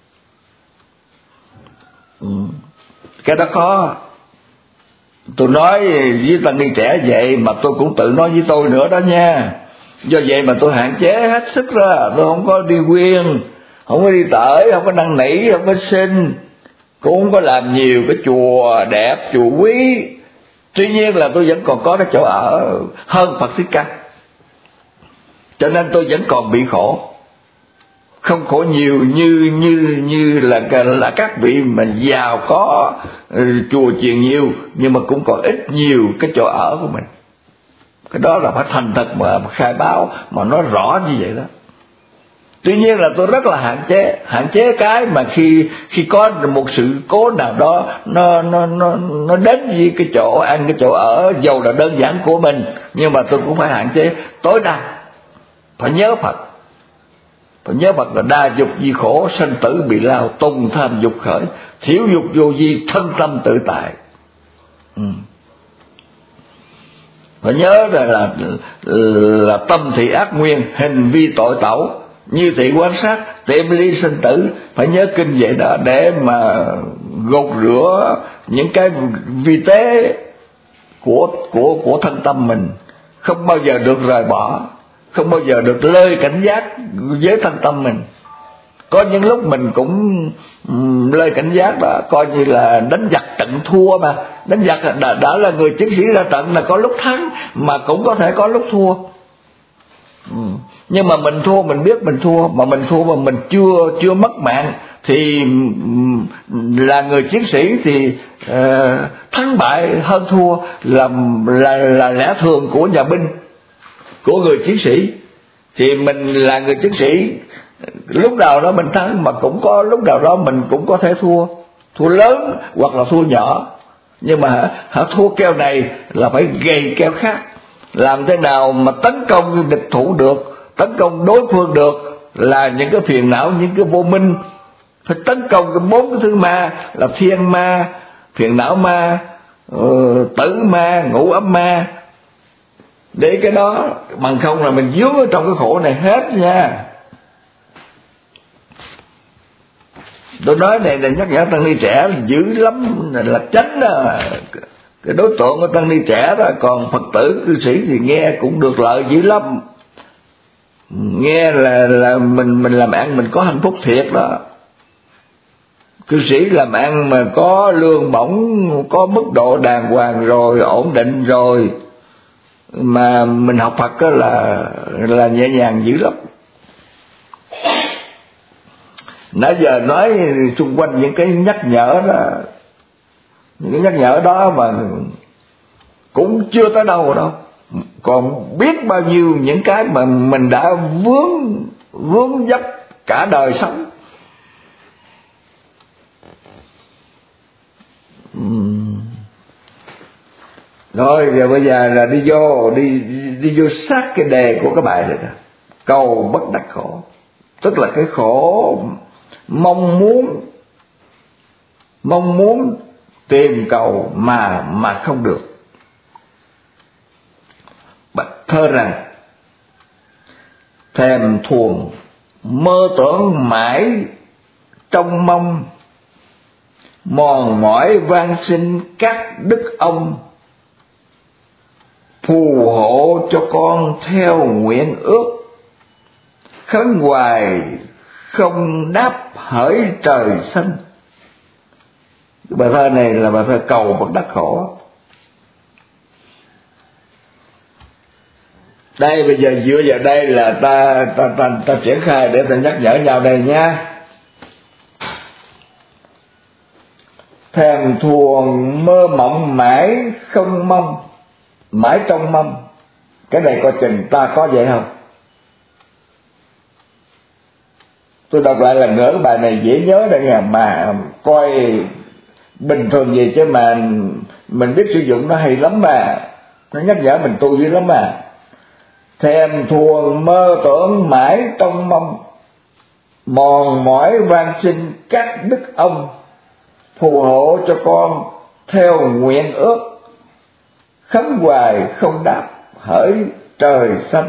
Ừ. Cái đó có. Tôi nói với tăng ni trẻ vậy mà tôi cũng tự nói với tôi nữa đó nha. Do vậy mà tôi hạn chế hết sức ra, tôi không có đi quyên, không có đi tởi, không có năn nỉ, không có xin, cũng không có làm nhiều cái chùa đẹp, chùa quý. Tuy nhiên là tôi vẫn còn có cái chỗ ở hơn Phật Thích Ca, cho nên tôi vẫn còn bị khổ, không khổ nhiều như như như là là các vị mình giàu có, chùa chiền nhiều, nhưng mà cũng còn ít nhiều cái chỗ ở của mình. Cái đó là phải thành thật mà khai báo mà nói rõ như vậy đó. Tuy nhiên là tôi rất là hạn chế, hạn chế cái mà khi khi có một sự cố nào đó nó nó nó nó đến với cái chỗ ăn, cái chỗ ở, dầu là đơn giản của mình, nhưng mà tôi cũng phải hạn chế tối đa. Phải nhớ Phật, phải nhớ Phật là đa dục di khổ, sanh tử bị lao, tùng tham dục khởi, thiếu dục vô vi, thân tâm tự tại. Ừ. Phải nhớ là, là là tâm thị ác nguyên, hình vi tội tẩu, như thị quan sát, tiệm ly sinh tử. Phải nhớ kinh vậy đó để mà gột rửa những cái vi tế của của của thân tâm mình, không bao giờ được rời bỏ, không bao giờ được lơi cảnh giác với thân tâm mình. Có những lúc mình cũng lơi cảnh giác đó, coi như là đánh giặc trận thua mà. Đánh giặc đã, đã là người chiến sĩ ra trận là có lúc thắng, mà cũng có thể có lúc thua. Ừ. Nhưng mà mình thua, mình biết mình thua, mà mình thua mà mình chưa chưa mất mạng thì là người chiến sĩ thì uh, thắng bại hơn thua là, là là lẽ thường của nhà binh, của người chiến sĩ. Thì mình là người chiến sĩ, lúc nào đó mình thắng, mà cũng có lúc nào đó mình cũng có thể thua, thua lớn hoặc là thua nhỏ. Nhưng mà hả, hả thua keo này là phải gầy keo khác. Làm thế nào mà tấn công địch thủ được, tấn công đối phương được là những cái phiền não, những cái vô minh. Phải tấn công cái bốn cái thứ ma là thiên ma, phiền não ma, uh, tử ma, ngũ ấm ma. Để cái đó, bằng không là mình dướng ở trong cái khổ này hết nha. Tôi nói này là nhắc nhở tăng ni trẻ là dữ lắm, là tránh đó. Cái đối tượng của tăng ni trẻ đó, còn Phật tử cư sĩ thì nghe cũng được lợi dữ lắm. Nghe là là mình mình làm ăn mình có hạnh phúc thiệt đó. Cư sĩ làm ăn mà có lương bổng, có mức độ đàng hoàng rồi, ổn định rồi, mà mình học Phật đó là là nhẹ nhàng dữ lắm. Nãy giờ nói xung quanh những cái nhắc nhở đó, những cái nhắc nhở đó mà cũng chưa tới đâu đâu. Còn biết bao nhiêu những cái mà mình đã vướng vướng dấp cả đời sống. Uhm. Rồi giờ bây giờ là đi vô đi đi vô sát cái đề của cái bài này đó. Cầu bất đắc khổ, tức là cái khổ mong muốn mong muốn tìm cầu mà mà không được. Bạch thơ rằng thèm thuồng mơ tưởng mãi trong mong, mòn mỏi van xin các đức ông, phù hộ cho con theo nguyện ước, khấn hoài không đáp hỡi trời xanh. Bài thơ này là bài thơ cầu bất đắc khổ. Đây bây giờ dựa vào đây là ta ta ta, ta triển khai để ta nhắc nhở nhau đây nha. Thèm thuồng mơ mộng mãi không mong, mãi trong mong. Cái này coi chừng ta có vậy không? Tôi đọc lại lần nữa, bài này dễ nhớ đây nha, mà coi bình thường gì chứ mà mình biết sử dụng nó hay lắm mà. Nó nhắc nhở mình tu dữ lắm mà. Thèm thuồng mơ tưởng mãi trong mong, mòn mỏi van xin các đức ông, phù hộ cho con theo nguyện ước, khấn hoài không đáp hỡi trời xanh.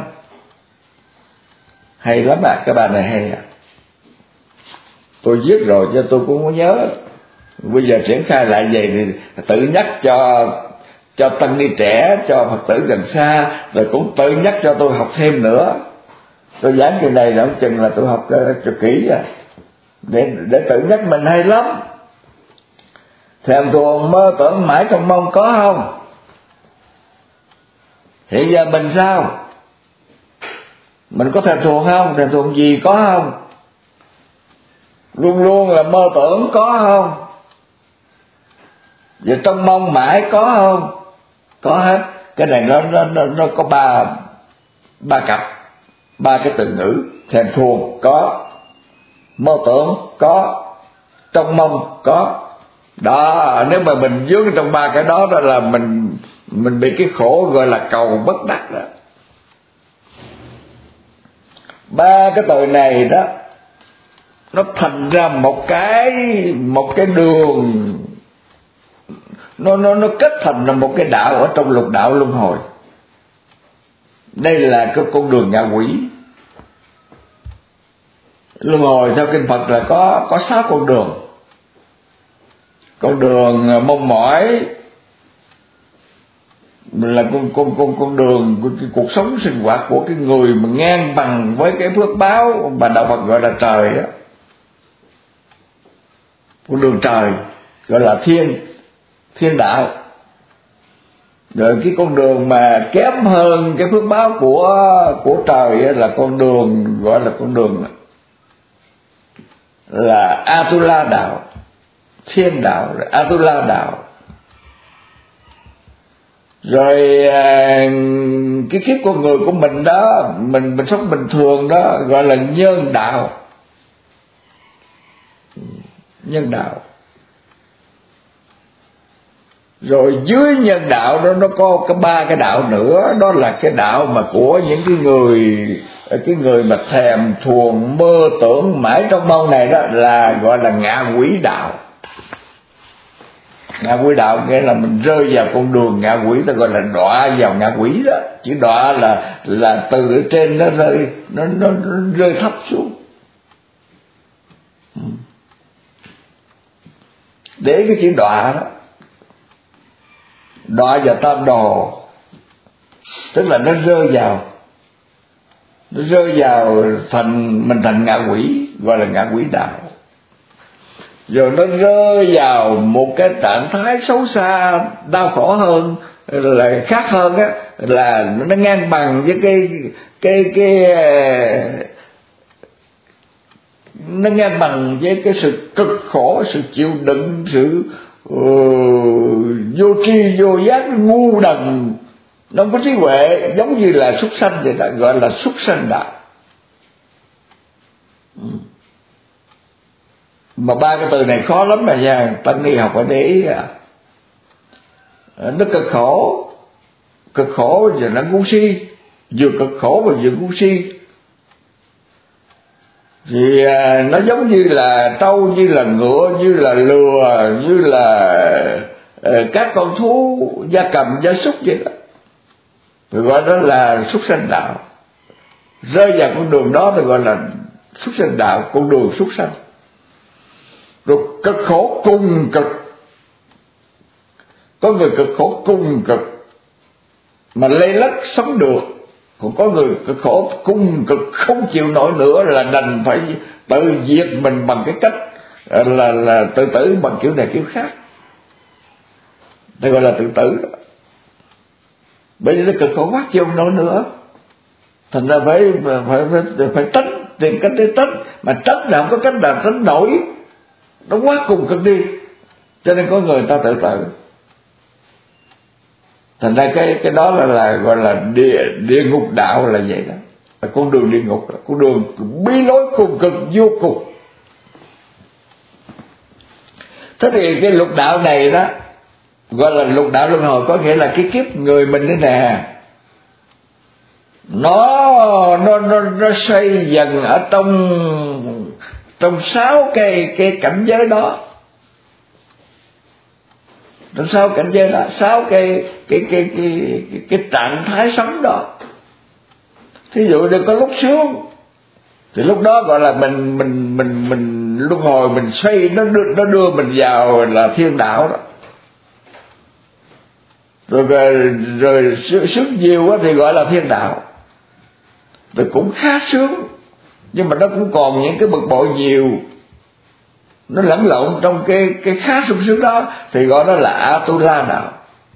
Hay lắm à, cái bài này hay à. Tôi viết rồi cho tôi cũng không nhớ. Bây giờ triển khai lại vậy thì tự nhắc cho cho tăng ni trẻ, cho Phật tử gần xa, rồi cũng tự nhắc cho tôi học thêm nữa. Tôi giảng cái này là chừng là tôi học cho kỹ à, để để tự nhắc mình hay lắm. Thèm thuồng mơ tưởng mãi trong mong có không? Hiện giờ mình sao? Mình có thèm thuồng không? Thèm thuồng gì có không? Luôn luôn là mơ tưởng có không? Vậy trong mong mãi có không? Có hết. Cái này nó nó nó, nó có ba ba cặp, ba cái từ ngữ. Thèm thuồng có, mơ tưởng có, trong mong có. Đó, nếu mà mình vướng trong ba cái đó đó là mình mình bị cái khổ gọi là cầu bất đắc đó. Ba cái từ này đó nó thành ra một cái một cái đường, nó nó nó kết thành là một cái đạo ở trong lục đạo luân hồi. Đây là cái con đường ngạ quỷ. Luân hồi theo kinh Phật là có có sáu con đường. Con đường mong mỏi là con con con con đường của cái cuộc sống sinh hoạt của cái người mà ngang bằng với cái phước báo mà đạo Phật gọi là trời á. Con đường trời gọi là thiên thiên đạo. Rồi cái con đường mà kém hơn cái phước báo của của trời là con đường gọi là con đường là Atula đạo, thiên đạo, Atula đạo. Rồi cái kiếp con người của mình đó, mình mình sống bình thường đó gọi là nhân đạo. Nhân đạo. Rồi dưới nhân đạo đó nó có cái ba cái đạo nữa, đó là cái đạo mà của những cái người cái người mà thèm thuồng mơ tưởng mãi trong mong này đó là gọi là ngạ quỷ đạo. Ngạ quỷ đạo nghĩa là mình rơi vào con đường ngạ quỷ, ta gọi là đọa vào ngạ quỷ đó. Chữ đọa là là từ ở trên nó rơi nó nó, nó rơi thấp xuống. Để cái chữ đọa đó, đọa vào tam đồ, tức là nó rơi vào nó rơi vào thành mình thành ngạ quỷ, gọi là ngạ quỷ đạo. Rồi nó rơi vào một cái trạng thái xấu xa, đau khổ hơn, là khác hơn á, là nó ngang bằng với cái cái cái nó ngang bằng với cái sự cực khổ, sự chịu đựng, sự uh, vô tri vô giác, ngu đần, nó không có trí huệ, giống như là súc sanh vậy đó, gọi là súc sanh đạo. Mà ba cái từ này khó lắm mà nha, tăng ni học phải để ý à. Nó cực khổ, cực khổ và nó ngu si, vừa cực khổ và vừa ngu si. Thì à, nó giống như là trâu, như là ngựa, như là lừa, như là à, các con thú gia cầm gia súc vậy đó. Rồi gọi đó là súc sanh đạo. Rơi vào con đường đó thì gọi là súc sanh đạo, con đường súc sanh. Rồi cực khổ cùng cực, có người cực khổ cùng cực mà lây lắc sống được, còn có người cực khổ cùng cực không chịu nổi nữa là đành phải tự diệt mình bằng cái cách là là tự tử bằng kiểu này kiểu khác. Đây gọi là tự tử đó. Bởi vì nó cực khổ quá chịu không nổi nữa, thành ra phải phải phải, phải tránh, tìm cách để tránh, mà tránh là không có cách nào tránh nổi, nó quá cùng cực đi, cho nên có người ta tự tử. Thành ra cái cái đó là, là gọi là địa địa ngục đạo là vậy đó, là con đường địa ngục, là con đường bí lối cùng cực vô cùng. Thế thì cái lục đạo này đó gọi là lục đạo luân hồi, có nghĩa là cái kiếp người mình đây nè, nó nó nó nó xoay dần ở trong trong sáu cái cái cảnh giới đó, trong sáu cảnh giới đó, sáu cái cái cái cái cái, cái trạng thái sống đó. Thí dụ như có lúc sướng thì lúc đó gọi là mình mình mình mình luân hồi, mình xoay, nó đưa, nó đưa mình vào là thiên đạo đó. Rồi rồi, rồi sướng nhiều quá thì gọi là thiên đạo, rồi cũng khá sướng, nhưng mà nó cũng còn những cái bực bội nhiều, nó lẫn lộn trong cái cái khá sung sướng đó, thì gọi đó là Atula đạo.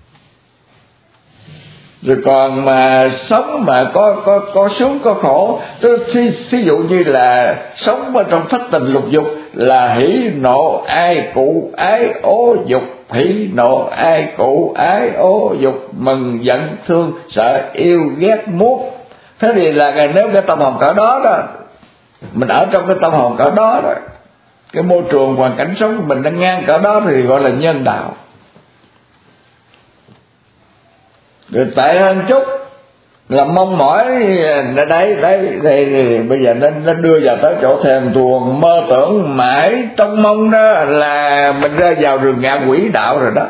Rồi còn mà sống mà có có có sướng có khổ, tức thí, thí dụ như là sống ở trong thất tình lục dục là hỉ nộ ai cụ ái ố dục, hỉ nộ ai cụ ái ố dục, mừng giận thương sợ yêu ghét muốn. Thế thì là nếu cái tâm hồn cỡ đó đó, mình ở trong cái tâm hồn cỡ đó đó, cái môi trường hoàn cảnh sống của mình đang ngang cỡ đó thì gọi là nhân đạo. Rồi tệ hơn chút là mong mỏi đấy đấy thì bây giờ nó nó đưa vào tới chỗ thèm thuồng mơ tưởng mãi trong mong đó, là mình rơi vào rừng ngạ quỷ đạo rồi đó.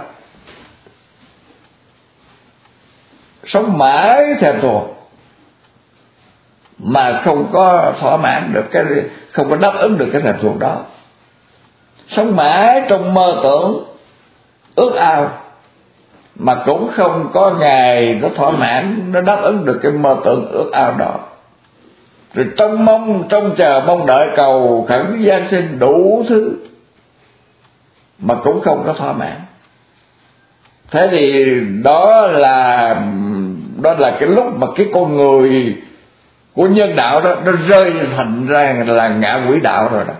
Sống mãi thèm thuồng mà không có thỏa mãn được cái, không có đáp ứng được cái thèm thuồng đó. Sống mãi trong mơ tưởng ước ao mà cũng không có ngày nó thỏa mãn, nó đáp ứng được cái mơ tưởng ước ao đó. Rồi trong mong, trong chờ mong đợi cầu khẩn gian sinh đủ thứ mà cũng không có thỏa mãn. Thế thì đó là đó là cái lúc mà cái con người của nhân đạo đó nó rơi thành ra là ngạ quỷ đạo rồi đó.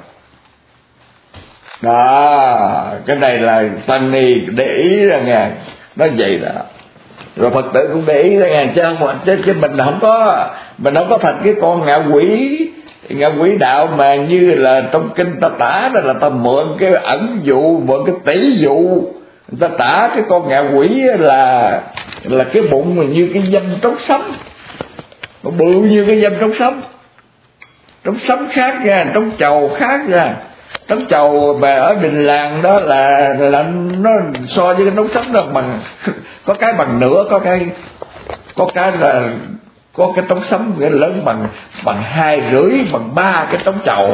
Đó, cái này là tăng ni để ý ra nghe, nó vậy đó. Rồi Phật tử cũng để ý ra nghe, chứ không, chứ, chứ mình không có mình không có thành cái con ngạ quỷ ngạ quỷ đạo mà như là trong kinh ta tả đó, là ta mượn cái ẩn dụ, mượn cái tỷ dụ, ta tả cái con ngạ quỷ là là cái bụng mà như cái dâm trống sấm, nó bự như cái dâm trống sấm. Trống sấm khác nha, trống chầu khác nha. Trống chầu mà ở đình làng đó là là nó so với cái trống sấm đó bằng, có cái bằng nửa, có cái có cái là có cái trống sấm nghĩa lớn bằng bằng hai rưỡi, bằng ba cái trống chầu.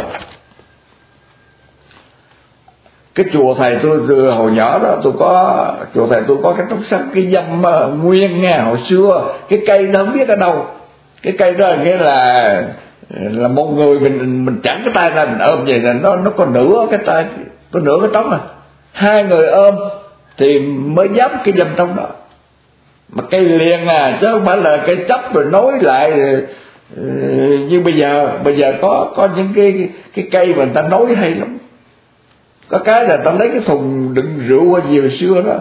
Cái chùa thầy tôi từ hồi nhỏ đó, tôi có chùa thầy tôi có cái trống sấm cái dâm uh, nguyên nha, hồi xưa cái cây đó không biết ở đâu. Cái cây đó nghĩa là là một người mình mình chẳng cái tay ra mình ôm vậy là nó nó có nửa cái tay, có nửa cái trống à, hai người ôm thì mới dám cái dâm trống đó. Mà cây liền à, chứ không phải là cây chấp rồi nối lại Nhưng bây giờ bây giờ có có những cái cái cây mà người ta nối hay lắm. Có cái là ta lấy cái thùng đựng rượu qua nhiều xưa đó,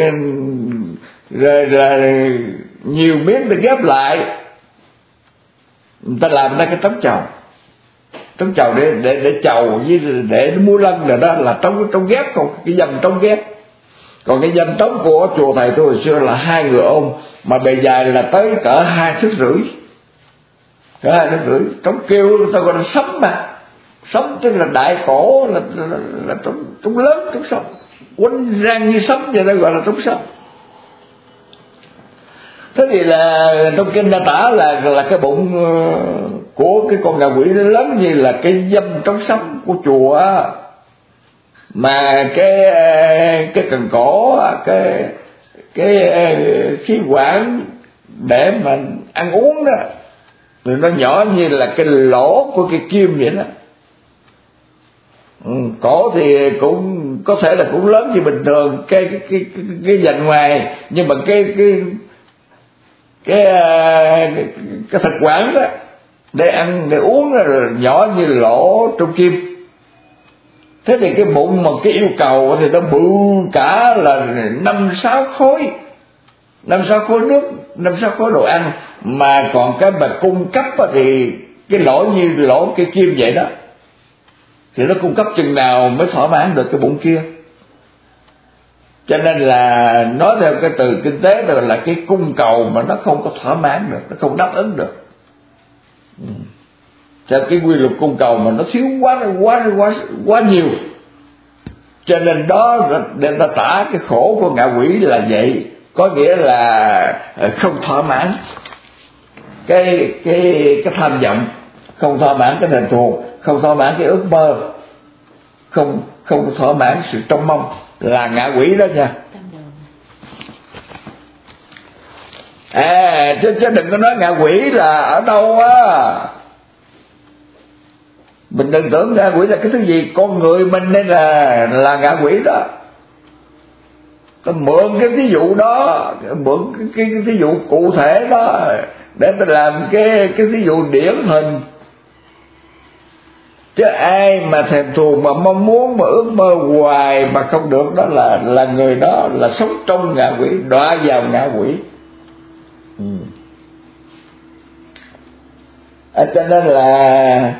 rồi là nhiều miếng ta ghép lại, người ta làm ra cái tấm chầu, tấm chầu để để để chầu với để mua lân rồi đó, là trong trong ghép không, cái dầm trong ghép. Còn cái dầm trống của chùa thầy tôi hồi xưa là hai người ôm, mà bề dài là tới cỡ hai thước rưỡi, cỡ hai thước rưỡi. Trống kêu người ta gọi là sấm mà, sấm tức là đại cổ, là là, là, là trống trống lớn, trống sấm quấn răng như sấm vậy, ta gọi là trống sấm. Thế thì là trong kinh đã tả là là cái bụng của cái con ngạ quỷ nó lớn như là cái dâm trống sấm của chùa, mà cái cái cần cổ, cái cái khí quản để mà ăn uống đó thì nó nhỏ như là cái lỗ của cái kim vậy đó. Ừ, cổ thì cũng có thể là cũng lớn như bình thường, cái cái cái cái, cái dành ngoài, nhưng mà cái cái cái cái, cái thực quản đó để ăn để uống là nhỏ như lỗ trong kim. Thế thì cái bụng mà cái yêu cầu thì nó bự cả là năm sáu khối, năm sáu khối nước, năm sáu khối đồ ăn, mà còn cái mà cung cấp thì cái lỗ như lỗ cái kim vậy đó, thì nó cung cấp chừng nào mới thỏa mãn được cái bụng kia. Cho nên là nói theo cái từ kinh tế rồi là cái cung cầu mà nó không có thỏa mãn được, nó không đáp ứng được. Ừ. Theo cái quy luật cung cầu mà nó thiếu quá quá quá quá nhiều, cho nên đó để ta tả cái khổ của ngạ quỷ là vậy, có nghĩa là không thỏa mãn cái cái cái tham vọng, không thỏa mãn cái đền thù, không thỏa mãn cái ước mơ, không không thỏa mãn sự trông mong, là ngạ quỷ đó nha. À chứ, chứ đừng có nói ngạ quỷ là ở đâu á, mình đừng tưởng ngạ quỷ là cái thứ gì, con người mình nên là là ngạ quỷ đó. Ta mượn cái ví dụ đó, mượn cái, cái, cái ví dụ cụ thể đó để ta làm cái cái ví dụ điển hình. Chứ ai mà thèm thuồng mà mong muốn mà ước mơ hoài mà không được, đó là là người đó là sống trong ngạ quỷ, đọa vào ngạ quỷ. Ừ. À, cho nên là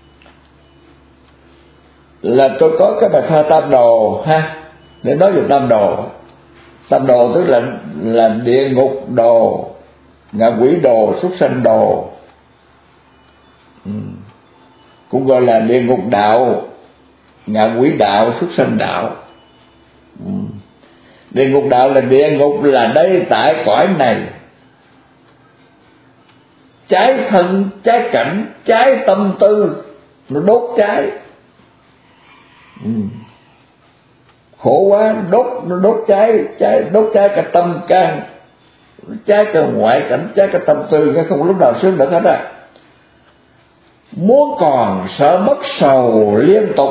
là tôi có cái bài thơ Tam Đồ ha, để nói về Tam Đồ. Tam Đồ tức là là địa ngục đồ, ngạ quỷ đồ, súc sanh đồ. Ừ. Cũng gọi là địa ngục đạo, ngạ quỷ đạo, súc sanh đạo. Ừ. Địa ngục đạo là địa ngục là đây tại cõi này, cháy thân, cháy cảnh, cháy tâm tư, nó đốt cháy. Ừ. Khổ quá, đốt nó đốt cháy, cháy đốt cháy cả tâm can, cháy cả ngoại cảnh, cháy cả tâm tư, cái không lúc nào sướng được hết á. Muốn còn sợ mất sầu liên tục,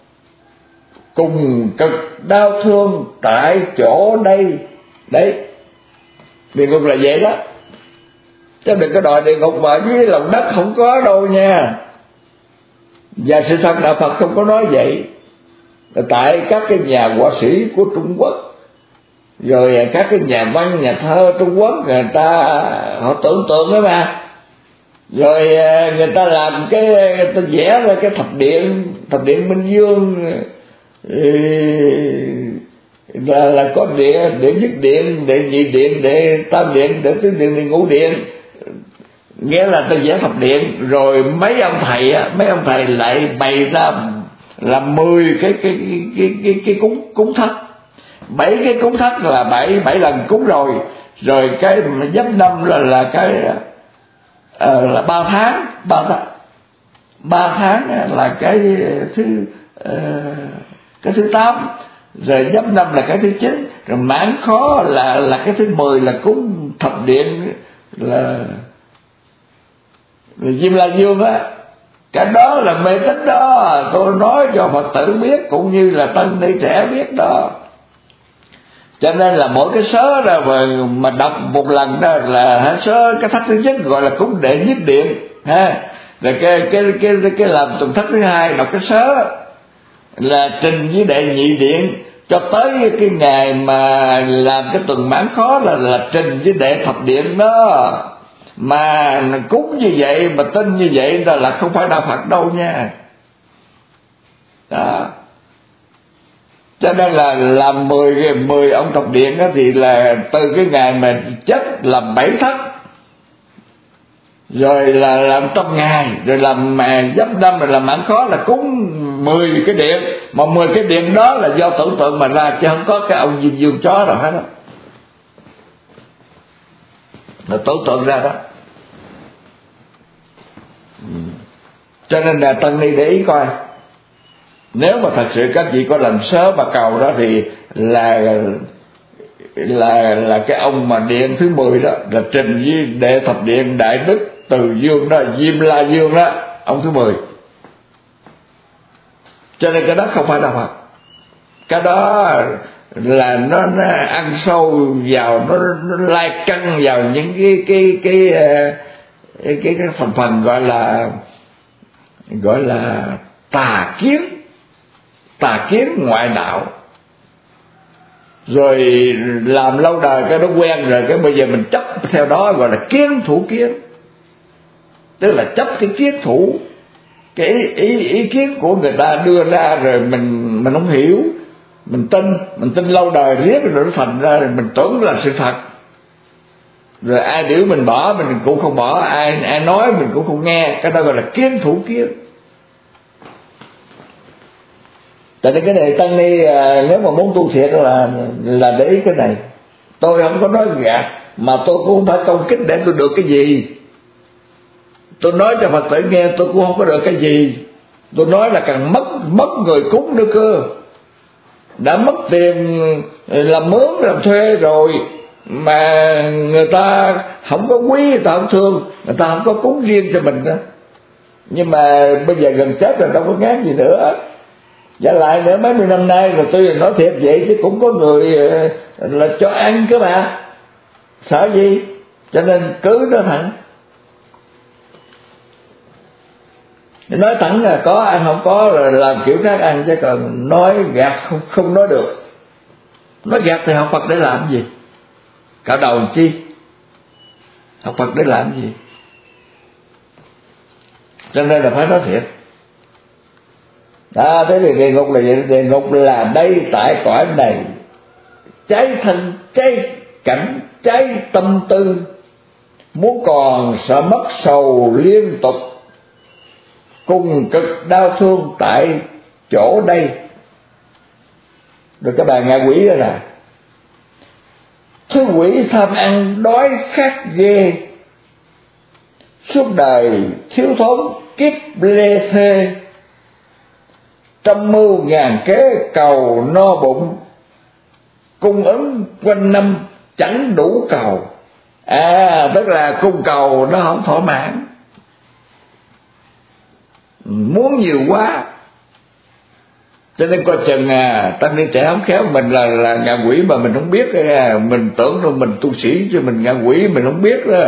cùng cực đau thương tại chỗ đây. Đấy, địa ngục là vậy đó. Chứ đừng có đòi địa ngục mà dưới lòng đất, không có đâu nha. Và sự thật đạo Phật không có nói vậy. Tại các cái nhà họa sĩ của Trung Quốc, rồi các cái nhà văn nhà thơ Trung Quốc, người ta họ tưởng tượng đó mà, rồi người ta làm cái, người ta vẽ ra cái thập điện, thập điện Minh Dương, là là có địa điện nhất điện, đệ nhị điện, đệ tam điện, đệ tứ điện, đệ ngũ điện, nghĩa là ta vẽ thập điện. Rồi mấy ông thầy mấy ông thầy lại bày ra là mười cái cái cái cái cái cúng cúng thất, bảy cái cúng thất là bảy bảy lần cúng rồi, rồi cái giáp năm là là cái uh, là ba tháng, ba tháng ba tháng là cái thứ uh, cái thứ tám, rồi giáp năm là cái thứ chín, rồi mãn khó là là cái thứ mười là cúng thập điện là Diêm La Dương á. Cái đó là mê tín đó, tôi nói cho Phật tử biết cũng như là tân ni trẻ biết đó. Cho nên là mỗi cái sớ ra mà, mà đọc một lần đó là sớ cái thất thứ nhất gọi là cúng đệ nhất điện, ha. Rồi cái cái cái cái, cái làm tuần thất thứ hai đọc cái sớ là trình với đệ nhị điện, cho tới cái ngày mà làm cái tuần mãn khó là là trình với đệ thập điện đó. Mà cúng như vậy mà tin như vậy là, là không phải đạo Phật đâu nha. Đó. Cho nên là làm mười mười ông thập điện đó thì là từ cái ngày mà chết làm bảy thất, rồi là làm trong ngày, rồi làm mà giáp năm, rồi làm mãn khó là cúng mười cái điện. Mà mười cái điện đó là do tưởng tượng mà ra, chứ không có cái ông diêm dương chó đâu hết đó, là tưởng tượng ra đó. Cho nên là Tăng Ni để ý coi, nếu mà thật sự các vị có làm sớ bà cầu đó thì là là là cái ông mà điện thứ mười đó là trình với đệ thập điện Đại Đức Từ Dương đó, Diêm La Dương đó, ông thứ mười. Cho nên cái đó không phải đạo Phật. Cái đó là nó, nó ăn sâu vào, nó, nó lai căng vào những cái cái cái cái cái, cái phần phần gọi là gọi là tà kiến, tà kiến ngoại đạo. Rồi làm lâu đời cái nó quen rồi, cái bây giờ mình chấp theo đó gọi là kiến thủ kiến, tức là chấp cái kiến thủ, cái ý, ý, ý kiến của người ta đưa ra rồi mình mình không hiểu, mình tin, mình tin lâu đời riết rồi nó thành ra rồi mình tưởng là sự thật. Rồi ai biểu mình bỏ mình cũng không bỏ, ai ai nói mình cũng không nghe, cái đó gọi là kiến thủ kiến. Tại nên cái này Tăng Ni à, nếu mà muốn tu thiệt là là để ý cái này. Tôi không có nói gạt, mà tôi cũng không phải công kích để tôi được cái gì. Tôi nói cho Phật tử nghe tôi cũng không có được cái gì. Tôi nói là càng mất mất người cúng nữa cơ. Đã mất tiền làm mướn làm thuê rồi mà người ta không có quý, người ta không thương, người ta không có cúng riêng cho mình nữa. Nhưng mà bây giờ gần chết rồi đâu có ngán gì nữa. Giả lại nữa mấy mươi năm nay rồi tôi nói thiệt vậy chứ cũng có người là cho ăn cơ mà, sợ gì. Cho nên cứ nói thẳng, nói thẳng là có ăn không có là làm kiểu khác ăn, chứ còn nói gạt không không nói được. Nói gạt thì học Phật để làm gì, cả đầu chi, học Phật để làm gì. Cho nên là phải nói thiệt. À, thế thì địa ngục là vậy, địa ngục là đây tại cõi này, cháy thân, cháy cảnh, cháy tâm tư, muốn còn sợ mất sầu liên tục, cùng cực đau thương tại chỗ đây. Rồi các bà ngạ quỷ đó nè, thứ quỷ tham ăn đói khát ghê, suốt đời thiếu thốn kiếp lê thê, trăm mưu ngàn kế cầu no bụng, cung ứng quanh năm chẳng đủ cầu. À, tức là cung cầu nó không thỏa mãn, muốn nhiều quá. Cho nên coi chừng à, Tăng Ni trẻ không khéo mình là là ngạ quỷ mà mình không biết à, mình tưởng là mình tu sĩ chứ mình ngạ quỷ mình không biết đó.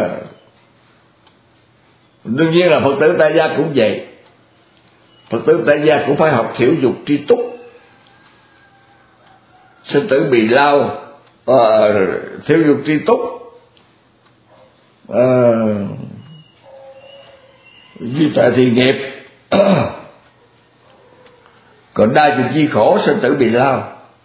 Đương nhiên là Phật tử tại gia cũng vậy. Phật tử tại gia cũng phải học thiểu dục tri túc. Sư tử Bì Lao uh, thiểu dục tri túc, uh, duy tuệ thì nghiệp. Còn đa dục di khổ, sư tử Bì Lao.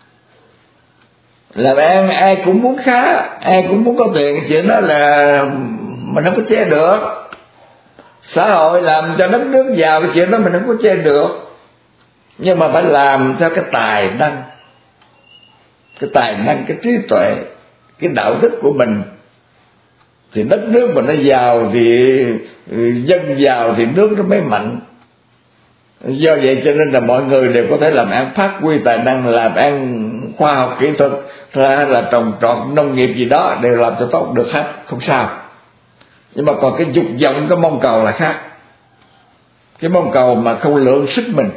Làm ăn ai cũng muốn khá, ai cũng muốn có tiền, chuyện đó là mình không có che được. Xã hội làm cho đất nước giàu, cái chuyện đó mình không có che được. Nhưng mà phải làm theo cái tài năng, cái tài năng, cái trí tuệ, cái đạo đức của mình. Thì đất nước mà nó giàu thì dân giàu thì nước nó mới mạnh. Do vậy cho nên là mọi người đều có thể làm ăn, phát huy tài năng, làm ăn khoa học kỹ thuật hay là trồng trọt nông nghiệp gì đó đều làm cho tốt được hết, không sao. Nhưng mà còn cái dục vọng, cái mong cầu là khác. Cái mong cầu mà không lượng sức mình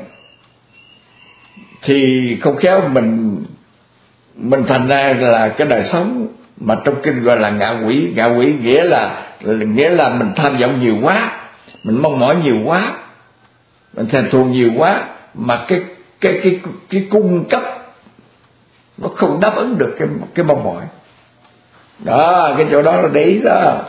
thì không khéo mình mình thành ra là cái đời sống mà trong kinh gọi là ngạ quỷ. Ngạ quỷ nghĩa là nghĩa là mình tham vọng nhiều quá, mình mong mỏi nhiều quá, mình thèm thuồng nhiều quá, mà cái cái cái cái, cái cung cấp nó không đáp ứng được cái cái mong mỏi đó. Cái chỗ đó là để ý đó.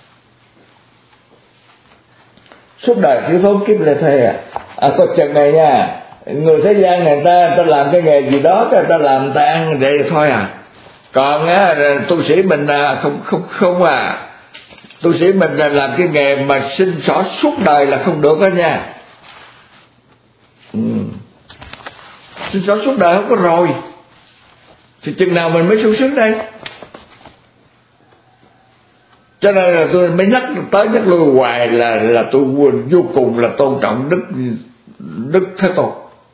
Suốt đời thiếu thốn kiếp lê thê à. À có chừng này nha, người thế gian này ta ta làm cái nghề gì đó, người ta làm ta ăn vậy thôi à. Còn á tu sĩ mình là không không không à. Tu sĩ mình là làm cái nghề mà sinh xỏ suốt đời là không được đó nha. Ừ. Sinh xỏ suốt đời không có rồi thì chừng nào mình mới sung sướng đây. Cho nên là tôi mới nhắc tới nhắc lui hoài là là tôi vô cùng là tôn trọng đức đức Thế Tôn.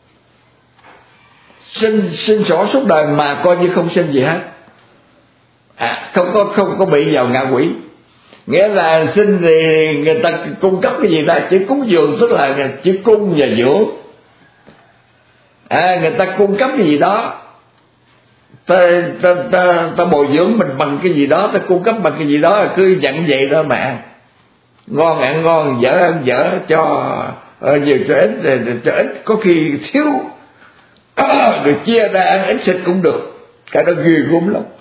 Sinh sinh xỏ suốt đời mà coi như không sinh gì hết. À, không có không có bị vào ngạ quỷ. Nghĩa là sinh thì người ta cung cấp cái gì ta chỉ cúng dường, tức là chỉ cung và dưỡng. À, người ta cung cấp cái gì đó, ta ta ta, ta bồi dưỡng mình bằng cái gì đó, ta cung cấp bằng cái gì đó, cứ dặn vậy đó mà ăn. Ngon ăn ngon, dở ăn dở, cho nhiều cho ít, cho ít, có khi thiếu được chia ra ăn ít xịt cũng được. Cái đó ghê gớm lắm.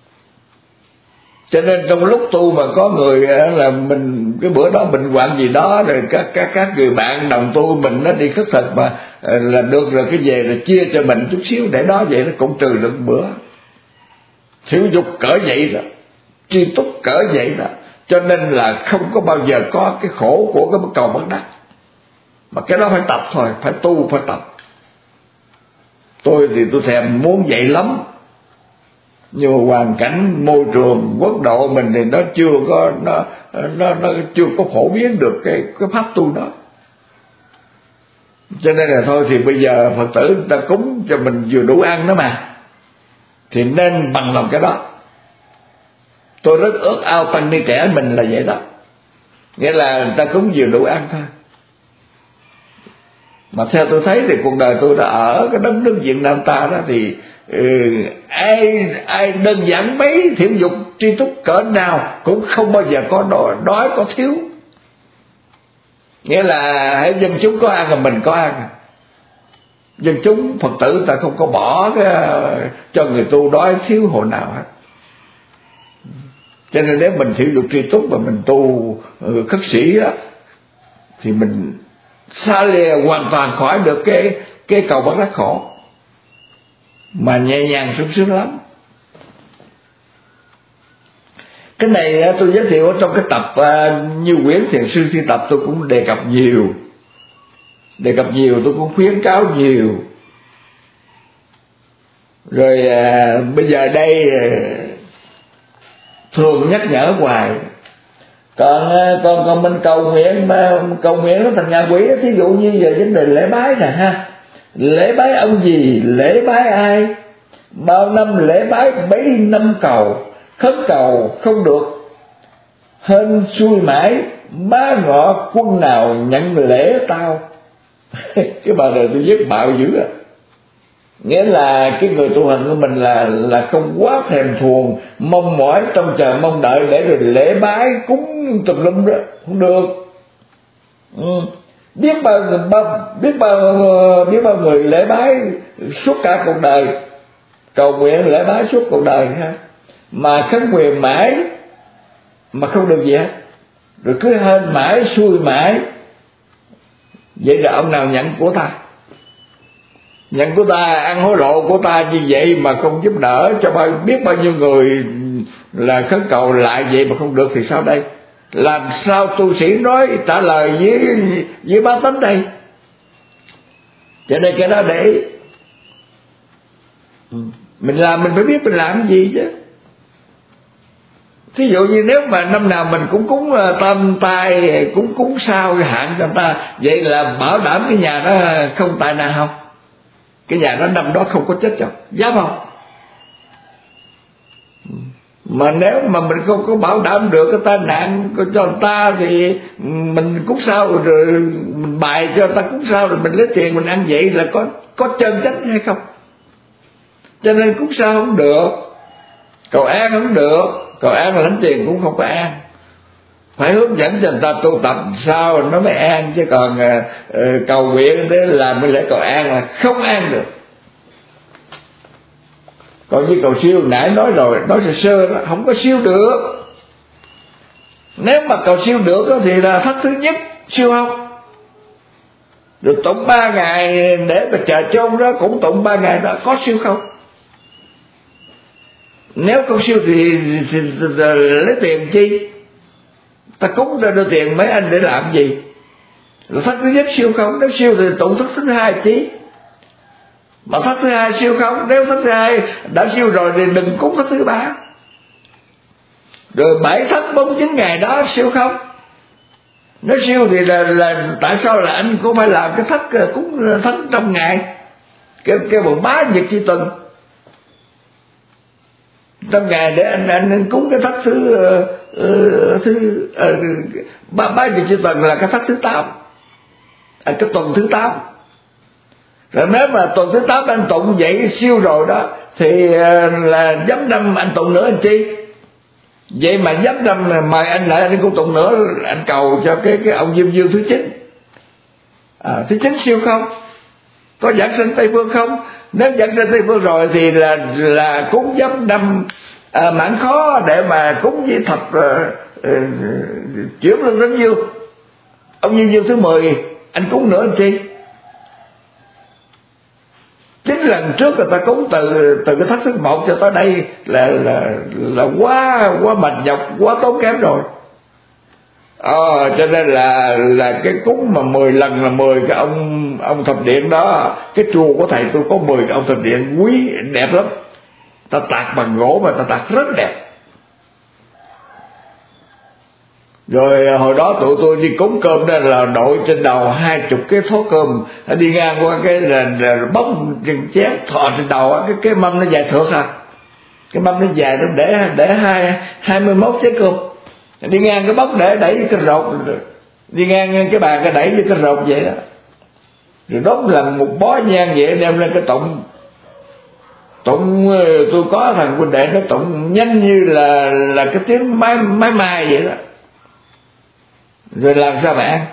Cho nên trong lúc tu mà có người là mình cái bữa đó bệnh hoạn gì đó, rồi các các các người bạn đồng tu mình nó đi khất thực mà là được rồi, cái về là chia cho mình chút xíu để đó, vậy nó cũng trừ được bữa. Thiếu dục cỡ vậy đó, tri túc cỡ vậy đó. Cho nên là không có bao giờ có cái khổ của cái bất cầu bất đắc. Mà cái đó phải tập thôi, phải tu, phải tập. Tôi thì tôi thèm muốn vậy lắm, nhưng mà hoàn cảnh môi trường quốc độ mình thì nó chưa có nó nó nó chưa có phổ biến được cái cái pháp tu đó. Cho nên là thôi thì bây giờ Phật tử ta cúng cho mình vừa đủ ăn đó mà, thì nên bằng lòng cái đó. Tôi rất ước ao tăng ni trẻ mình là vậy đó, nghĩa là ta cúng vừa đủ ăn thôi. Mà theo tôi thấy thì cuộc đời tôi đã ở cái đất nước Việt Nam ta đó thì ừ, ai ai đơn giản mấy thiểu dục tri túc cỡ nào cũng không bao giờ có đói, đói có thiếu. Nghĩa là hãy dân chúng có ăn là mình có ăn. Dân chúng Phật tử ta không có bỏ cái, cho người tu đói thiếu hộ nào hết. Cho nên nếu mình thiểu dục tri túc mà mình tu khất sĩ đó, thì mình xa lìa hoàn toàn khỏi được cái cái cầu bất đắc khổ, mà nhẹ nhàng sung sướng lắm. Cái này tôi giới thiệu trong cái tập uh, Như Quyển Thiền Sư Thi Tập, tôi cũng đề cập nhiều, đề cập nhiều, tôi cũng khuyến cáo nhiều. Rồi uh, bây giờ đây uh, thường nhắc nhở hoài. Còn còn còn mình cầu nguyện mà cầu nguyện nó thành ngạ quỷ. Thí dụ như giờ vấn đề lễ bái nè ha, lễ bái ông gì, lễ bái ai, bao năm lễ bái bấy năm cầu, khấn cầu không được, hên xui mãi, má ngọ quân nào nhận lễ tao. Cái bài này tôi viết bạo dữ à. Nghĩa là cái người tu hành của mình là là không quá thèm thuồng, mong mỏi trông chờ mong đợi để rồi lễ bái cúng tùm lum đó, không được. Ừ. Biết bao bao biết bao biết bao người lễ bái suốt cả cuộc đời, cầu nguyện lễ bái suốt cuộc đời ha, mà khấn quyền mãi mà không được gì hết, rồi cứ hên mãi xui mãi. Vậy là ông nào nhận của ta? Nhận của ta, ăn hối lộ của ta như vậy mà không giúp đỡ cho bao, biết bao nhiêu người là khấn cầu lại vậy mà không được thì sao đây? Làm sao tu sĩ nói trả lời với với bá tánh đây? Cho nên cái đó để mình làm, mình phải biết mình làm cái gì chứ. Thí dụ như nếu mà năm nào mình cũng cúng tam tai, cũng cúng sao cái hạn cho người ta, vậy là bảo đảm cái nhà đó không tai nạn không? Cái nhà đó năm đó không có chết chồng, dám không? Mà nếu mà mình không có bảo đảm được cái tai nạn cho người ta thì mình cúng sao rồi mình bài cho người ta cúng sao rồi mình lấy tiền mình ăn vậy là có có chân chánh hay không? Cho nên cúng sao không được, cầu an không được, cầu an là lãnh tiền cũng không có an. phải hướng dẫn cho người ta tu tập sao nó mới an, chứ còn uh, cầu nguyện để làm cái lễ cầu an là không an được. Còn như cầu siêu nãy nói rồi, nói sơ sơ đó, không có siêu được. Nếu mà cầu siêu được đó, thì là thất thứ nhất siêu không. Được tụng ba ngày để mà chờ chôn đó, cũng tụng ba ngày đó, có siêu không? Nếu không siêu thì, thì, thì, thì, thì lấy tiền chi? Ta cúng ra đưa tiền mấy anh để làm gì? Rồi thất thứ nhất siêu không? Nếu siêu thì tụng thất thứ hai chí. Mà thất thứ hai siêu không? Nếu thất thứ hai đã siêu rồi thì đừng cúng thất thứ ba. Rồi bảy thất bốn chín ngày đó siêu không? Nếu siêu thì là, là tại sao là anh cũng phải làm cái thất cúng thất trong ngày? Cái cái bộ bá nhật chi tuần trong ngày để anh anh, anh cúng cái thất thứ uh, thứ uh, ba ba nhật chi tuần là cái thất thứ tám, à, cái tuần thứ tám. Rồi nếu mà tuần thứ tám anh tụng vậy siêu rồi đó thì uh, là giám năm anh tụng nữa anh chi? Vậy mà giám năm mời anh lại anh cũng tụng nữa, anh cầu cho cái cái ông Diêm Dương thứ chín. À, thứ chín siêu không? Có giảng sanh Tây Phương không? Nếu giảng sanh Tây Phương rồi thì là là cúng giám năm à, mãn khó để mà cúng với thập uh, uh, chuyển lên đến Dương. Ông Diêm Dương thứ mười anh cúng nữa anh chi? Chín lần trước người ta cúng từ từ cái thất thứ một cho tới đây là là là quá quá mệt nhọc, quá tốn kém rồi. Ờ, cho nên là là cái cúng mà mười lần là mười cái ông ông thập điện đó. Cái chùa của thầy tôi có mười cái ông thập điện quý đẹp lắm. Ta tạc bằng gỗ mà ta tạc rất đẹp. Rồi hồi đó tụi tôi đi cúng cơm đó là đội trên đầu hai chục cái thố cơm, đi ngang qua cái là, là bóc chừng chén thọ trên đầu, cái cái mâm nó dài thượt à, cái mâm nó dài nó để để hai hai mươi mốt chén cơm, đi ngang cái bóc để đẩy cái rột, đi ngang cái bàn cái đẩy với cái rột vậy đó, rồi đốt lần một bó nhang vậy đem lên cái tụng. Tụng tôi có thằng huynh đệ nó tụng nhanh như là là cái tiếng máy máy mai vậy đó. Rồi làm sao mà ăn?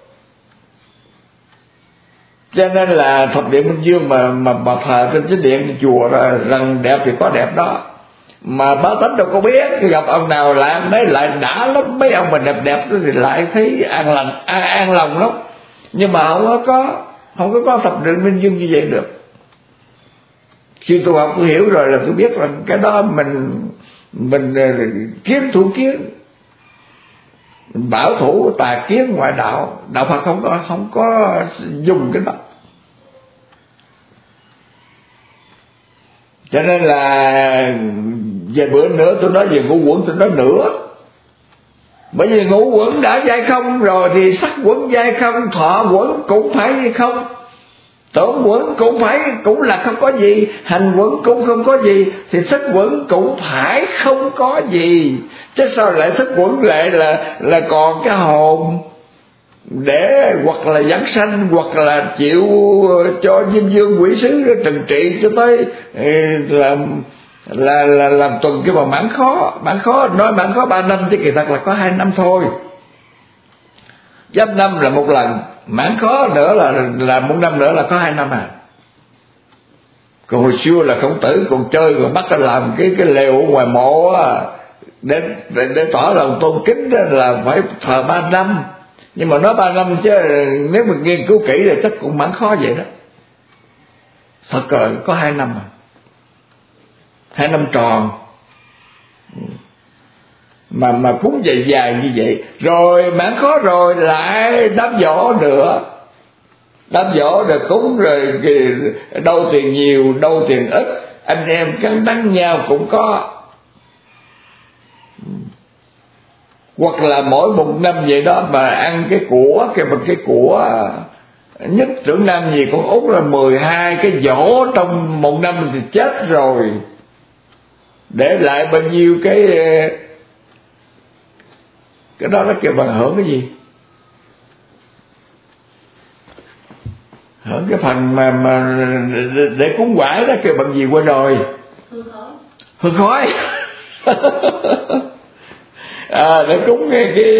Cho nên là thập điện Minh Dương mà mà bà thờ trên chính điện chùa rằng đẹp thì có đẹp đó, mà bá tánh đâu có biết. Gặp ông nào làm đấy lại đã lắm, mấy ông mà đẹp đẹp đó thì lại thấy an lành an, an lòng lắm. Nhưng mà không có có không có có thập điện Minh Dương như vậy được. Khi tôi học tôi hiểu rồi là tôi biết là cái đó mình mình kiến thủ kiến, bảo thủ tà kiến ngoại đạo. Đạo Phật không có không có dùng cái đó. Cho nên là về bữa nữa tôi nói về ngũ quẩn, tôi nói nữa. Bởi vì ngũ quẩn đã giai không rồi thì sắc quẩn giai không, thọ quẩn cũng phải hay không, tưởng quẩn cũng phải cũng là không có gì, hành quẩn cũng không có gì, thì thức quẩn cũng phải không có gì. Chứ sao lại thức quẩn lại là là còn cái hồn để hoặc là giảng sanh, hoặc là chịu cho Diêm Dương quỷ sứ trừng trị cho tới làm là là làm tuần cái mà mãn khó. Mãn khó nói mãn khó ba năm chứ kỳ thật là có hai năm thôi. Giáp năm là một lần, mãn khó nữa là là một năm nữa là có hai năm à. Còn hồi xưa là Khổng Tử còn chơi, còn bắt ta làm cái cái lều ở ngoài mộ á, để, để để tỏ lòng tôn kính đó là phải thờ ba năm. Nhưng mà nói ba năm chứ nếu mình nghiên cứu kỹ thì chắc cũng mãn khó vậy đó. Thật rồi có hai năm à, hai năm tròn mà mà cúng dài dài như vậy. Rồi mãn khó rồi lại đám dỗ nữa, đám dỗ rồi cúng rồi đâu tiền nhiều đâu tiền ít, anh em cắn đắng nhau cũng có. Hoặc là mỗi một năm vậy đó mà ăn cái của cái một cái của nhất trưởng nam gì con út là mười hai cái dỗ trong một năm thì chết rồi, để lại bao nhiêu cái cái đó nó kêu bằng hưởng cái gì, hưởng cái phần mà mà để cúng quải đó kêu bằng gì quên rồi. Hương khói. Hương khói. à, để cúng cái, cái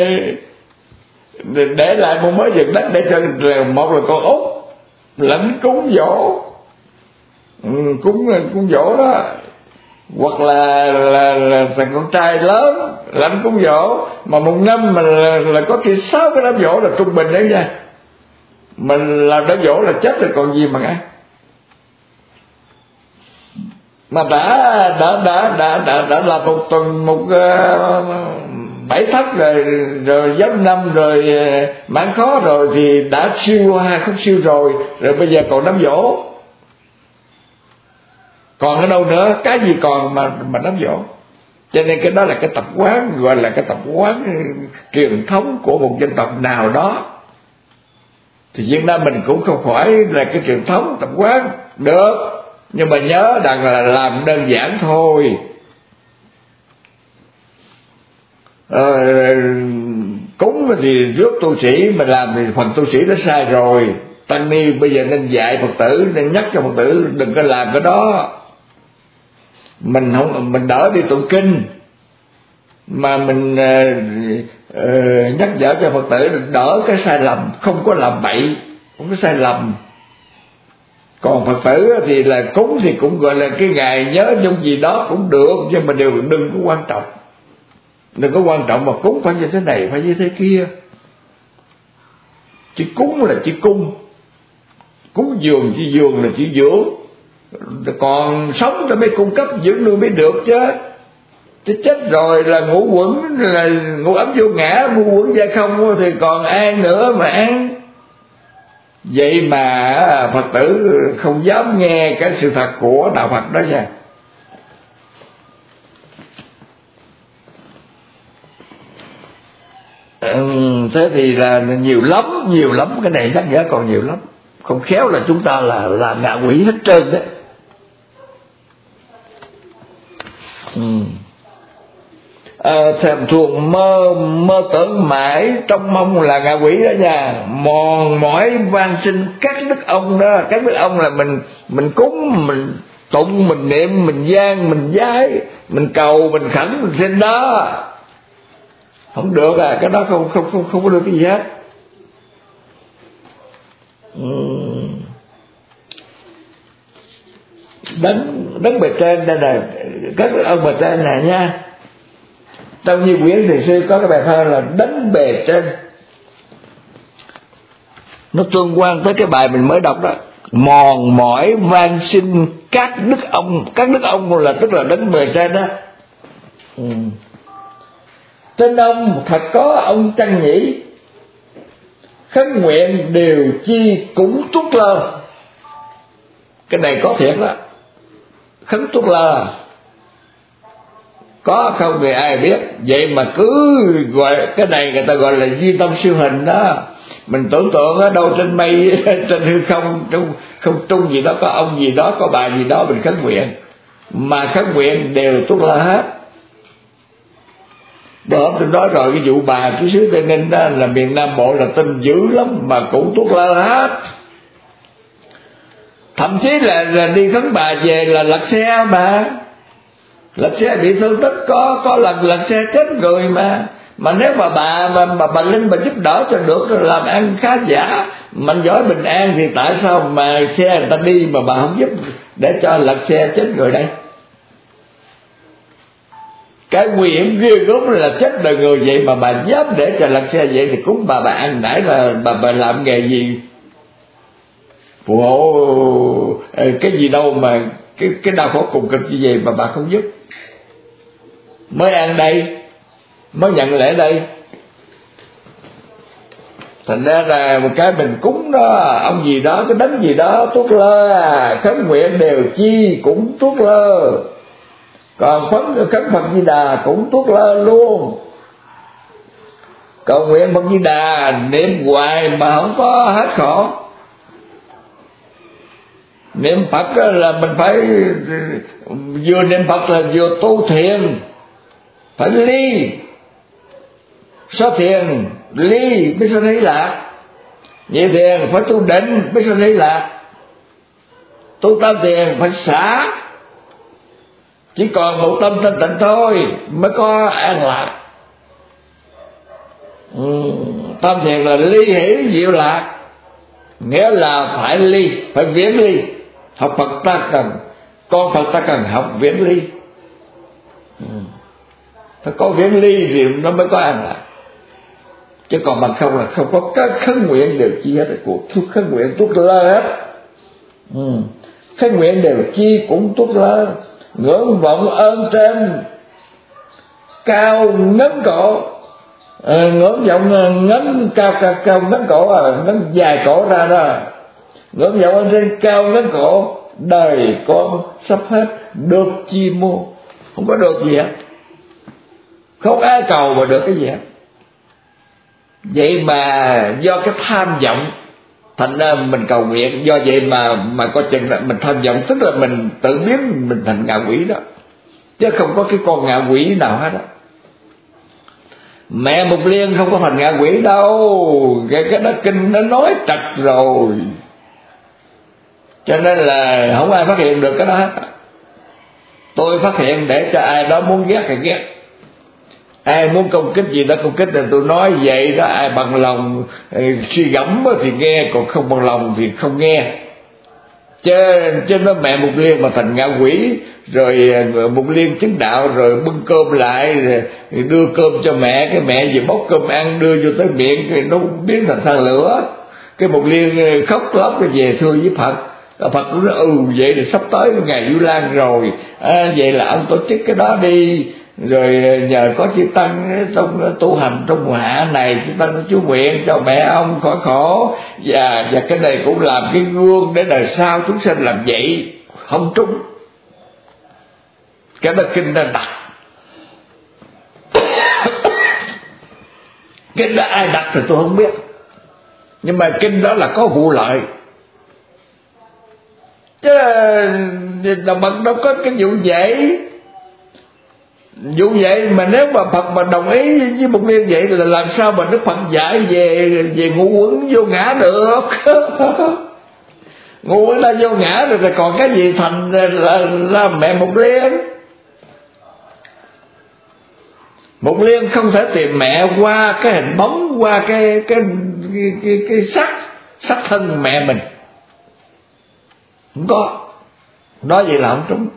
để lại một mớ vật đất để cho một là con út lãnh cúng dỗ, ừ, cúng cúng dỗ đó, hoặc là là, là thằng con trai lớn lãnh cúng dỗ. Mà một năm mà là, là có khi sáu cái đám dỗ là trung bình đấy nha. Mình làm đám dỗ là chết rồi còn gì mà ăn. Mà đã đã đã đã đã đã là một tuần một uh, bảy thất rồi rồi giáp năm rồi uh, mãn khó rồi thì đã siêu hay không siêu rồi, rồi bây giờ còn đám dỗ. Còn ở đâu nữa, cái gì còn mà mà đám dỗ. Cho nên cái đó là cái tập quán, gọi là cái tập quán truyền thống của một dân tộc nào đó. Thì Việt Nam mình cũng không phải là cái truyền thống tập quán được, nhưng mà nhớ rằng là làm đơn giản thôi. Ờ, cúng thì rước tu sĩ mà làm thì phần tu sĩ đã sai rồi. Tăng ni bây giờ nên dạy Phật tử, nên nhắc cho Phật tử đừng có làm cái đó. Mình không, mình đỡ đi tụng kinh mà mình uh, uh, nhắc nhở cho Phật tử đỡ cái sai lầm, không có làm bậy, không có sai lầm. Còn Phật tử thì là cúng thì cũng gọi là cái ngày nhớ nhung gì đó cũng được, nhưng mà đều đừng có quan trọng, đừng có quan trọng mà cúng phải như thế này phải như thế kia. Chỉ cúng là chỉ cung, cúng dường chỉ dường là chỉ dưỡng, còn sống ta mới cung cấp dưỡng nuôi mới được chứ. Chứ chết rồi là ngũ quẩn, là ngũ ấm vô ngã, ngũ quẩn ra không thì còn an nữa mà ăn. Vậy mà Phật tử không dám nghe cái sự thật của đạo Phật đó nha. Ừ, thế thì là nhiều lắm, nhiều lắm, cái này nhắc nhở còn nhiều lắm. Không khéo là chúng ta là là ngạ quỷ hết trơn đấy. Ừ. À, thèm thuồng mơ mơ tưởng mãi trong mong là ngạ quỷ đó nha. Mòn mỏi van xin các đức ông đó. Các đức ông là mình mình cúng, mình tụng, mình niệm, mình gian, mình giái, mình cầu, mình khẩn, mình xin đó. Không được à, cái đó không không không không có được cái gì hết. Đấng đấng bề trên đây là các ông bề trên này nha. Trong Như Quyển thì sư có cái bài thơ là đấng bề trên, nó tương quan tới cái bài mình mới đọc đó. Mòn mỏi van xin các đức ông, các đức ông là tức là đấng bề trên đó. Ừ. Tên ông thật có ông chăng nhỉ, khấn nguyện điều chi cũng tuốt lơ. Cái này có thiệt đó, khấn tuốt lơ có không thì ai biết. Vậy mà cứ gọi cái này người ta gọi là duy tâm siêu hình đó. Mình tưởng tượng ở đâu trên mây trên hư không trong không trung gì đó có ông gì đó, có bà gì đó mình khấn nguyện, mà khấn nguyện đều tuốt lơ hết. Bữa hôm tôi nói rồi, cái vụ bà chú xứ Tây Ninh đó là miền Nam Bộ là tin dữ lắm mà cũng tuốt lơ hết. Thậm chí là, là đi khấn bà về là lật xe mà, lật xe bị thương tích, có có lần lật xe chết người mà. Mà nếu mà bà mà, mà bà Linh bà giúp đỡ cho được làm ăn khá giả, mạnh giỏi bình an, thì tại sao mà xe người ta đi mà bà không giúp để cho lật xe chết người đây? Cái nguy hiểm ghê gớm là chết đời người, vậy mà bà dám để cho lật xe vậy thì cúng bà bà ăn nãy là bà bà làm nghề gì? Phù hộ cái gì đâu mà cái cái đau khổ cùng cực như vậy mà bà không giúp. Mới ăn đây, mới nhận lễ đây. Thành ra là một cái mình cúng đó, ông gì đó, cái đấng gì đó tuốt lơ à, khấn nguyện đều chi cũng tuốt lơ. Còn khấn khấn Phật Di Đà cũng tuốt lơ luôn. Cầu nguyện Phật Di Đà niệm hoài mà không có hết khổ. Niệm Phật là mình phải vừa niệm Phật là vừa tu thiền, phải ly số thiền, ly mới sẽ thấy lạc. Nhị thiền phải tu định mới sẽ thấy lạc. Tu tam thiền phải xả, chỉ còn một tâm thanh tịnh thôi mới có an lạc. Ừ, tam thiền là ly hỷ diệu lạc, nghĩa là phải ly, phải viễn ly. Học Phật ta cần, con Phật ta cần học viễn ly. Ừ. Phải có viễn ly thì nó mới có an lạc, chứ còn bằng không là không có các khấn nguyện đều chi hết. Cuộc khấn nguyện tuốt lơ hết. Ừ. Khấn nguyện đều chi cũng tuốt lơ. Ngưỡng vọng ơn trên cao ngấn cổ, à, ngưỡng vọng ngấn cao cao cao ngấn cổ, à, ngấn dài cổ ra đó. Ngưỡng vọng ơn trên cao ngấn cổ, đời con sắp hết, được chi mua. Không có được gì hết, không ai cầu mà được cái gì hết. Vậy mà do cái tham vọng, thành ra mình cầu nguyện. Do vậy mà mà coi chừng là mình tham vọng, tức là mình tự biến mình thành ngạ quỷ đó, chứ không có cái con ngạ quỷ nào hết đó. Mẹ Mục Liên không có thành ngạ quỷ đâu, cái cái đó kinh nó nói trật rồi, cho nên là không ai phát hiện được cái đó hết. Tôi phát hiện để cho ai đó muốn ghét thì ghét, ai muốn công kích gì đó công kích, là tôi nói vậy đó. Ai bằng lòng suy gẫm thì nghe, còn không bằng lòng thì không nghe. Chứ chứ nó mẹ Mục Liên mà thành ngạ quỷ, rồi Mục Liên chứng đạo rồi bưng cơm lại, rồi đưa cơm cho mẹ, cái mẹ vừa bóc cơm ăn đưa vô tới miệng, thì nó biến thành than lửa. Cái Mục Liên khóc lóc cái về thưa với Phật. Phật cũng nói ừ vậy thì sắp tới ngày Vu Lan rồi, à, vậy là ông tổ chức cái đó đi, rồi nhờ có chư tăng trong tu hành trong mùa hạ này, chư tăng chú nguyện cho mẹ ông khỏi khổ, và và cái này cũng làm cái gương để đời sau chúng sinh làm vậy. Không trúng. Cái đó kinh đã đặt. Kinh đó ai đặt thì tôi không biết, nhưng mà kinh đó là có vụ lợi, chứ đồng bằng đâu có cái vụ vậy. Vụ vậy mà nếu mà Phật mà đồng ý với Mục Liên vậy là làm sao mà Đức Phật dạy về về ngũ uẩn vô ngã được. Ngũ uẩn đã vô ngã rồi, rồi còn cái gì thành là, là mẹ Mục Liên. Mục Liên không thể tìm mẹ qua cái hình bóng, qua cái cái cái cái, cái sắc sắc thân mẹ mình, không có. Nói vậy là không trúng.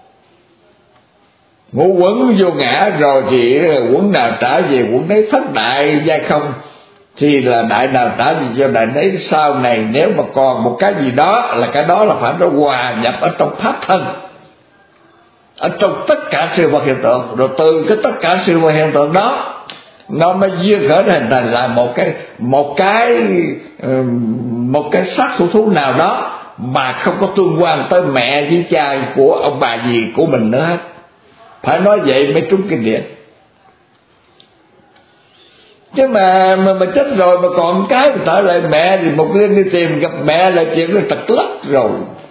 Ngũ uẩn vô ngã rồi thì uẩn nào trả về uẩn đấy, thất đại giai không thì là đại nào trả về cho đại đấy. Sau này nếu mà còn một cái gì đó là cái đó là phải nó hòa nhập ở trong pháp thân, ở trong tất cả sự vật hiện tượng, rồi từ cái tất cả sự vật hiện tượng đó nó mới duyên khởi hình thành là một cái một cái một cái sắc thủ thú nào đó mà không có tương quan tới mẹ với cha của ông bà gì của mình nữa hết. Phải nói vậy mới trúng kinh điển. Chứ mà mà, mà chết rồi mà còn cái trở lại mẹ thì Mục Liên đi tìm gặp mẹ là chuyện nó tật lắc rồi.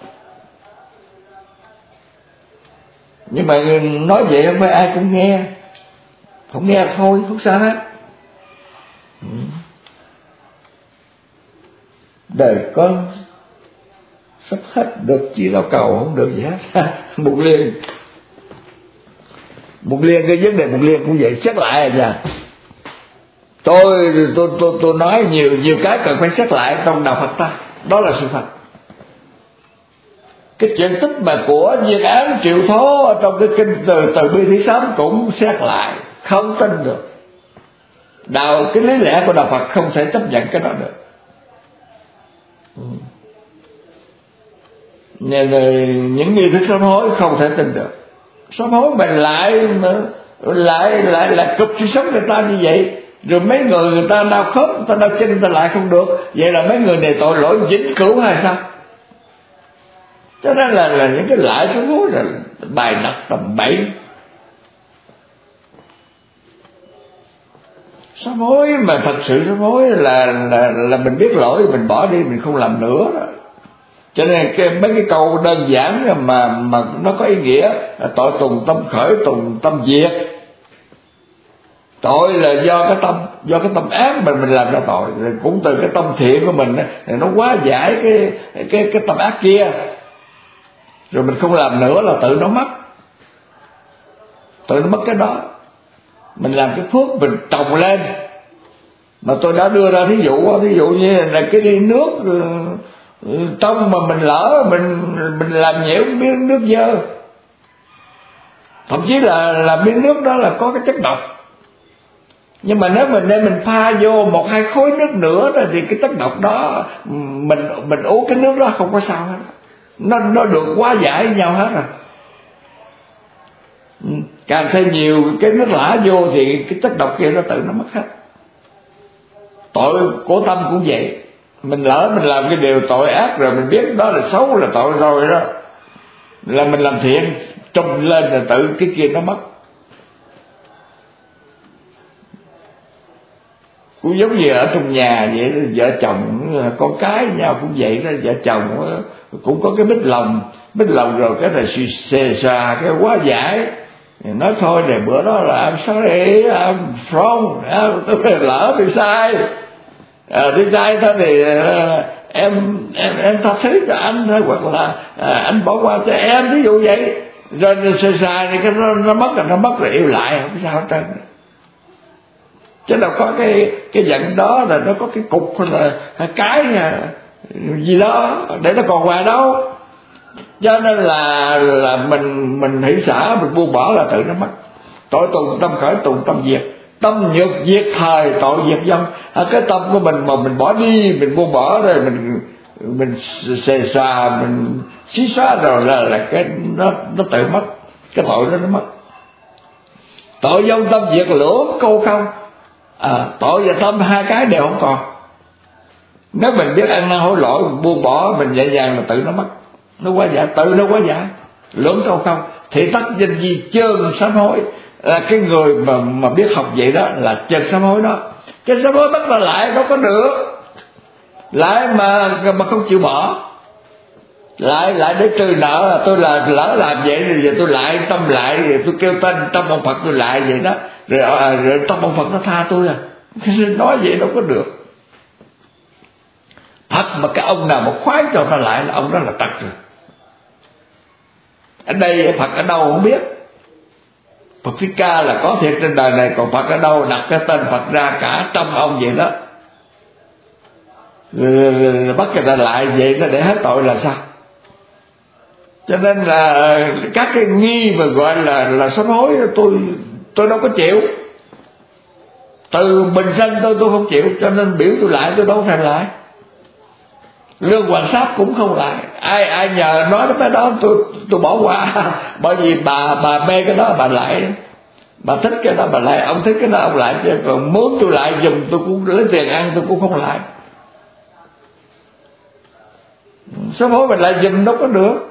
Nhưng mà nói vậy không phải ai cũng nghe, không nghe thôi không sao hết. Đời con sắp hết, được chi đâu cầu không được gì hết. Mục Liên Mục Liên cái vấn đề Mục Liên cũng vậy, xét lại rồi. Tôi tôi tôi tôi nói nhiều nhiều cái cần phải xét lại trong đạo Phật ta, đó là sự thật. Cái chuyện tích mà của Diên Án Triệu Thố trong cái kinh từ từ bi thí sám cũng xét lại, không tin được. Đạo cái lý lẽ của đạo Phật không thể chấp nhận cái đó được. Ừ. Nên những nghi thức sám hối không thể tin được. Sám hối mình lại lại lại là cục sự sống người ta như vậy, rồi mấy người người ta đau khớp, người ta đau chân, người ta lại không được, vậy là mấy người này tội lỗi vĩnh cửu hay sao? Cho nên là là những cái lại sám hối là bài đặt tầm bậy. Sám hối mà thật sự sám hối là là là mình biết lỗi, mình bỏ đi, mình không làm nữa đó. Cho nên cái, mấy cái câu đơn giản mà mà nó có ý nghĩa là tội tùng tâm khởi, tùng tâm diệt. Tội là do cái tâm, do cái tâm ác mình mình làm ra tội, rồi cũng từ cái tâm thiện của mình nó hóa giải cái cái cái tâm ác kia, rồi mình không làm nữa là tự nó mất, tự nó mất cái đó. Mình làm cái phước mình trồng lên, Mà tôi đã đưa ra thí dụ, thí dụ như là cái ly nước trong mà mình lỡ mình mình làm nhiễu miếng nước dơ, thậm chí là là miếng nước đó là có cái chất độc, nhưng mà nếu mình đem mình pha vô một hai khối nước nữa thì cái chất độc đó mình mình uống cái nước đó không có sao hết, nó nó được hóa giải với nhau hết rồi. Càng thêm nhiều cái nước lã vô thì cái chất độc kia nó tự nó mất hết. Tội của tâm cũng vậy, mình lỡ mình làm cái điều tội ác rồi mình biết đó là xấu là tội rồi đó, là mình làm thiện trùm lên là tự cái kia nó mất. Cũng giống như ở trong nhà vậy, vợ chồng con cái nhau cũng vậy đó, vợ chồng cũng có cái bích lòng, bích lòng rồi cái là xề xòa cái hóa giải, nói thôi để bữa đó là I'm sorry, I'm wrong, tôi lỡ tôi sai, à, tôi sai thôi thì uh, em em em tha thứ cho anh thôi, hoặc là à, anh bỏ qua cho em, ví dụ vậy, rồi sai sai thì cái nó, nó mất rồi nó mất rồi yêu lại không sao hết trơn. Chứ đâu có cái cái giận đó là nó có cái cục hay là cái gì đó để nó còn hoài đâu. Cho nên là là mình mình hỷ xả, mình buông bỏ là tự nó mất. Tội tùng tâm khởi, tùng tâm diệt, tâm nhược diệt thời, tội diệt vong. À, cái tâm của mình mà mình bỏ đi, mình buông bỏ rồi mình mình xề xòa, mình xí xóa rồi là là cái nó nó tự mất, cái tội đó nó mất. Tội vong tâm diệt lửa câu không. À, tội và tâm hai cái đều không còn. Nếu mình biết ăn năn hối lỗi, buông bỏ, mình nhẹ nhàng là tự nó mất, nó quá giải, tự nó quá giải, lưỡng câu không. Thì tất danh gì chơn sám hối, là cái người mà mà biết học vậy đó là chơn sám hối đó. Cái sám hối bắt là lại đâu có được, lại mà mà không chịu bỏ, lại lại để trừ nợ. Tôi là lỡ làm vậy rồi giờ tôi lại tâm lại, rồi tôi kêu tên tâm ông Phật tôi lại vậy đó, rồi, à, rồi tâm ông Phật nó tha tôi à. Nói vậy đâu có được. Thật mà cái ông nào mà khoái cho ta lại là ông đó là tật rồi. Ở đây Phật ở đâu không biết, Phật Thích Ca là có thiệt trên đời này, còn Phật ở đâu đặt cái tên Phật ra cả trăm ông vậy đó, rồi, rồi, rồi bắt người ta lại vậy nó để hết tội là sao? Cho nên là các cái nghi mà gọi là là sám hối tôi tôi đâu có chịu. Từ bình sinh tôi tôi không chịu, cho nên biểu tôi lại tôi đâu thèm lại. Lương Hoàng Sáp cũng không lại. Ai ai nhờ nói cái đó tôi tôi bỏ qua, bởi vì bà bà mê cái đó bà lại, bà thích cái đó bà lại, ông thích cái đó ông lại, chứ còn muốn tôi lại dùm tôi cũng lấy tiền ăn tôi cũng không lại. Sám hối mình lại dùm đâu có được.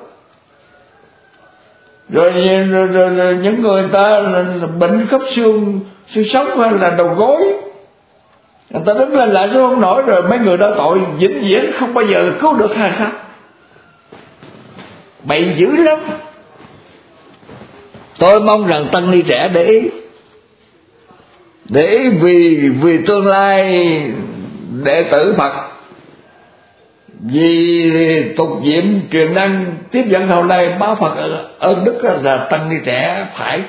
Rồi, rồi, rồi, rồi những người ta bệnh khớp xương xương sống hay là đầu gối, người ta đứng lên lại xuống không nổi, rồi mấy người đó tội vĩnh viễn không bao giờ cứu được hay sao? Bậy dữ lắm. Tôi mong rằng tăng ni trẻ để ý, để ý vì vì tương lai đệ tử Phật, vì tục diệm truyền năng tiếp dẫn hậu lai báo Phật ơn đức là tăng ni trẻ phải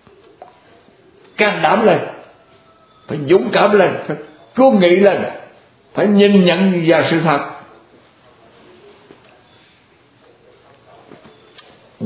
can đảm lên, phải dũng cảm lên, phải cương nghị lên, phải nhìn nhận vào sự thật. Ừ.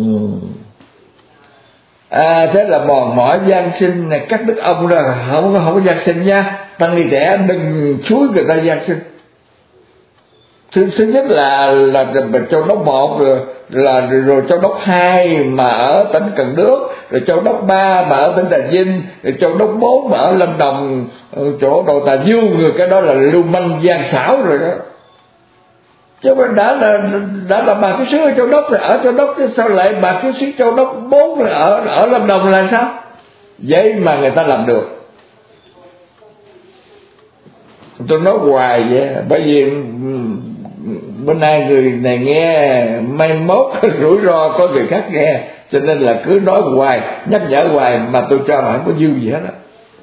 À, thế là mòn mỏi gian sinh này, các đức ông đó không không có gian sinh nha, tăng ni trẻ đừng xúi người ta gian sinh. Thứ, thứ nhất là là Châu Đốc một, rồi là rồi Châu Đốc hai mà ở tỉnh Cần Đước, rồi Châu Đốc ba mà ở tỉnh Trà Vinh, rồi Châu Đốc bốn mà ở Lâm Đồng, chỗ Đồ Tà Dương, người cái đó là lưu manh gian xảo rồi đó. Chứ mà đã là đã là bà cái sứ ở Châu Đốc, rồi ở Châu Đốc sao lại bà cái sứ Châu Đốc bốn rồi ở ở Lâm Đồng là sao? Vậy mà người ta làm được. Tôi nói hoài vậy, bởi vì bữa nay người này nghe mai mốt rủi ro có người khác nghe, cho nên là cứ nói hoài, nhắc nhở hoài mà tôi cho là không có dư gì hết á.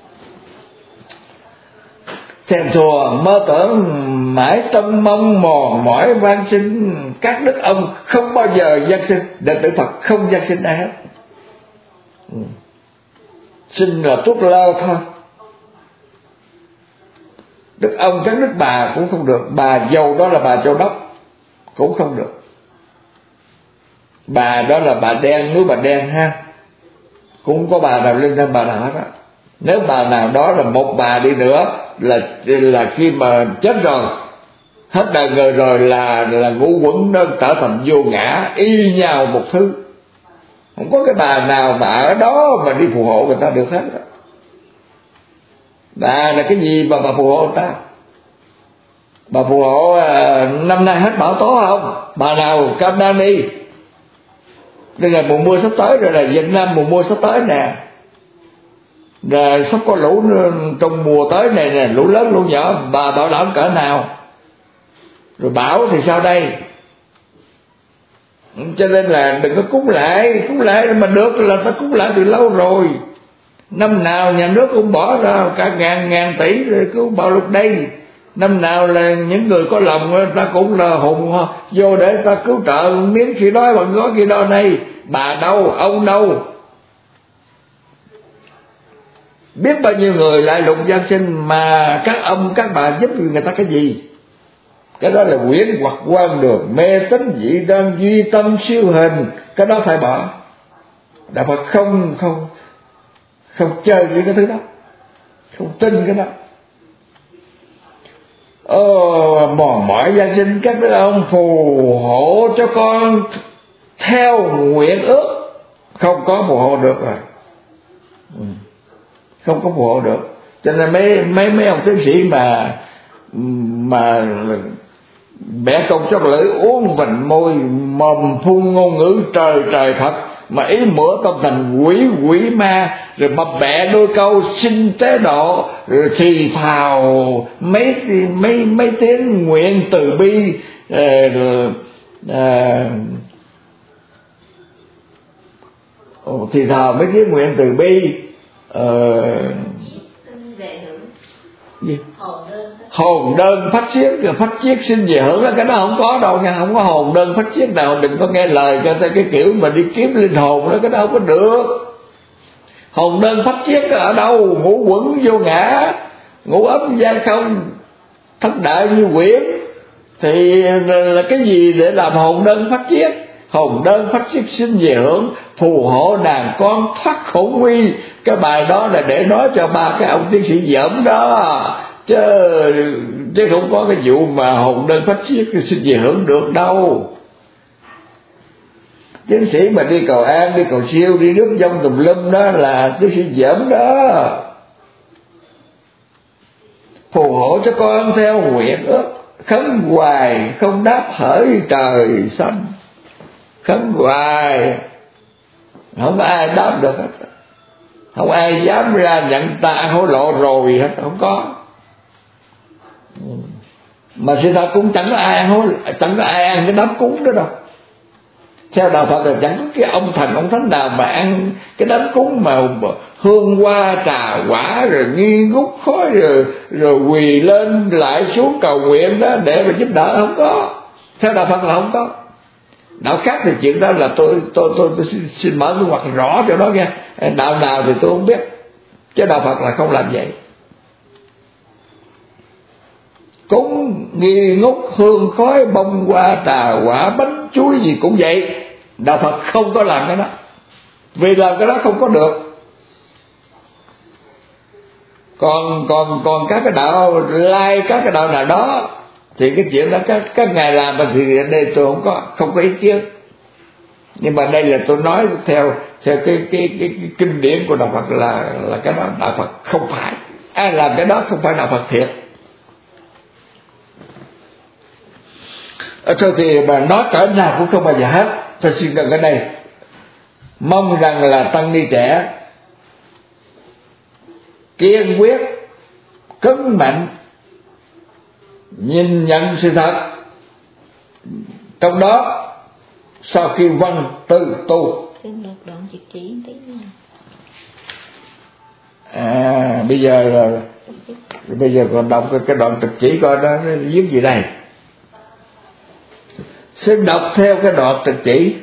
Thèm thuồng mơ tưởng mãi tâm mong mòn mỏi van xin các đức ông không bao giờ gian sinh, đệ tử Phật không gian sinh ai hết. Ừ. Xin là tuốt lơ thôi. ông cắn đứt bà cũng không được. Bà dâu đó là bà Châu Đốc cũng không được. Bà đó là bà đen, núi bà đen ha, cũng có bà nào lên trên bà nào hết á. Nếu bà nào đó là một bà đi nữa là là khi mà chết rồi, hết đời người rồi, là là ngũ quẩn nó trở thành vô ngã y nhau một thứ. Không có cái bà nào mà ở đó mà đi phù hộ người ta được hết. Bà là cái gì mà bà phù hộ người ta? Bà phù hộ à, năm nay hết bão tố không? Bà nào cam đoan đi. Đây là mùa mưa sắp tới rồi, là Việt Nam mùa mưa sắp tới nè, rồi sắp có lũ trong mùa tới này nè, lũ lớn lũ nhỏ, bà bảo đảm cỡ nào? Rồi bão thì sao đây? Cho nên là đừng có cúng lại. Cúng lại mà được là ta cúng lại từ lâu rồi. Năm nào nhà nước cũng bỏ ra cả ngàn ngàn tỷ rồi cứu bão lụt đây. Năm nào là những người có lòng ta cũng là hùng vô để ta cứu trợ miếng khi đói bằng gói khi đo này. Bà đâu, ông đâu? Biết bao nhiêu người lại lục gian sinh mà các ông các bà giúp người ta cái gì? Cái đó là quyển hoặc quan đường, mê tín dị đoan, duy tâm siêu hình. Cái đó phải bỏ. Đạo Phật không không không chơi với cái thứ đó, không tin cái đó. Ờ, mòn mỏi gian sinh các đứa ông phù hộ cho con theo nguyện ước. Không có phù hộ được rồi, không có phù hộ được. Cho nên mấy mấy mấy ông tiến sĩ mà mà bẻ công chót lưỡi, uống vành môi, mồm phun ngôn ngữ trời trời Phật, mà ý mửa tâm thành quỷ quỷ ma, rồi mà bẻ đôi câu xin tế độ, rồi thì thào mấy mấy mấy tiếng nguyện từ bi, rồi, à, thì thào mấy tiếng nguyện từ bi, ờ, gì? Hồn đơn phát chiết, phát chiết xin về hưởng đó, cái đó không có đâu nha, không có hồn đơn phát chiết nào. Đừng có nghe lời cho ta cái kiểu mà đi kiếm linh hồn đó, cái đó không có được. Hồn đơn phát chiết ở đâu? Ngũ quẩn vô ngã, ngũ ấm gian không, thất đại như quyển, thì là cái gì để làm hồn đơn phát chiết? Hồn đơn phát chiết xin về hưởng, phù hộ đàn con thoát khổ nguy. Cái bài đó là để nói cho ba cái ông tiến sĩ dởm đó, chứ chứ không có cái vụ mà hồn đơn phát chiết xin về hưởng được đâu. Tiến sĩ mà đi cầu an, đi cầu siêu, đi nước dông tùm lum đó là tiến sĩ dởm đó. Phù hộ cho con theo nguyện ước, khấn hoài không đáp hỡi trời xanh. Khấn hoài không có ai đáp được hết, không ai dám ra nhận ta ăn hối lộ rồi hết, không có. Mà sự thật cũng chẳng có ai ăn hối, chẳng có ai ăn cái đám cúng đó đâu. Theo đạo Phật là chẳng có cái ông thần ông thánh nào mà ăn cái đám cúng mà hương hoa trà quả rồi nghi ngút khói rồi rồi quỳ lên lại xuống cầu nguyện đó để mà giúp đỡ, không có. Theo đạo Phật là không có. Đạo khác thì chuyện đó là tôi tôi tôi, tôi xin, xin mở tôi hoặc rõ cho đó nghe. Đạo nào thì tôi không biết, chứ đạo Phật là không làm vậy. Cúng nghi ngút hương khói bông hoa trà quả bánh chuối gì cũng vậy. Đạo Phật không có làm cái đó, vì làm cái đó không có được. Còn còn còn các cái đạo lai, các cái đạo nào đó thì cái chuyện đó các các ngài làm, thì ở đây tôi không có không có ý kiến. Nhưng mà đây là tôi nói theo theo cái cái cái, cái kinh điển của đạo Phật là là cái đó đạo Phật không phải. Ai làm cái đó không phải đạo Phật thiệt. Thôi thì mà nói cỡ nào cũng không bao giờ hết. Tôi xin đừng ở đây mong rằng là tăng ni trẻ kiên quyết, cứng mạnh, nhìn nhận sự thật, trong đó sau khi văn tư tu. Đoạn trực chỉ tí à bây giờ là bây giờ còn đọc cái đoạn trực chỉ coi đó nó viết gì đây. Xin đọc theo cái đoạn trực chỉ.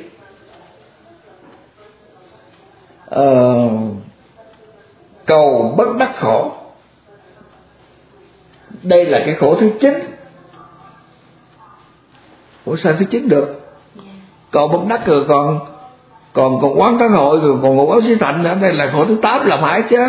Ờ, cầu bất đắc khổ, Đây là cái khổ thứ chín. Ủa sao thứ chín được? Còn bất đắc rồi còn còn còn quán tán hội rồi còn ngục áo xí thành nữa. Đây là khổ thứ tám là phải chứ.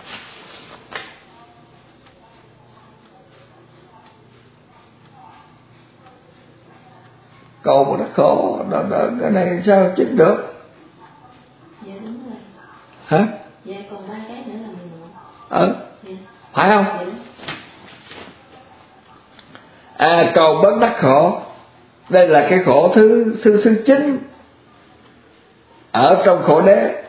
Cầu bất đắc khổ đó, đó, cái này sao chín được? Dạ đúng rồi. Hả? Dạ còn ba cái nữa là mười một. Ờ Dạ. phải không? Dạ. À cầu bất đắc khổ. Đây là cái khổ thứ thứ thứ chín ở trong khổ đế.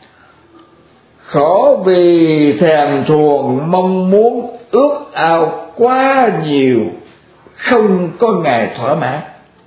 Khổ vì thèm thuồng mong muốn ước ao quá nhiều, không có ngày thỏa mãn.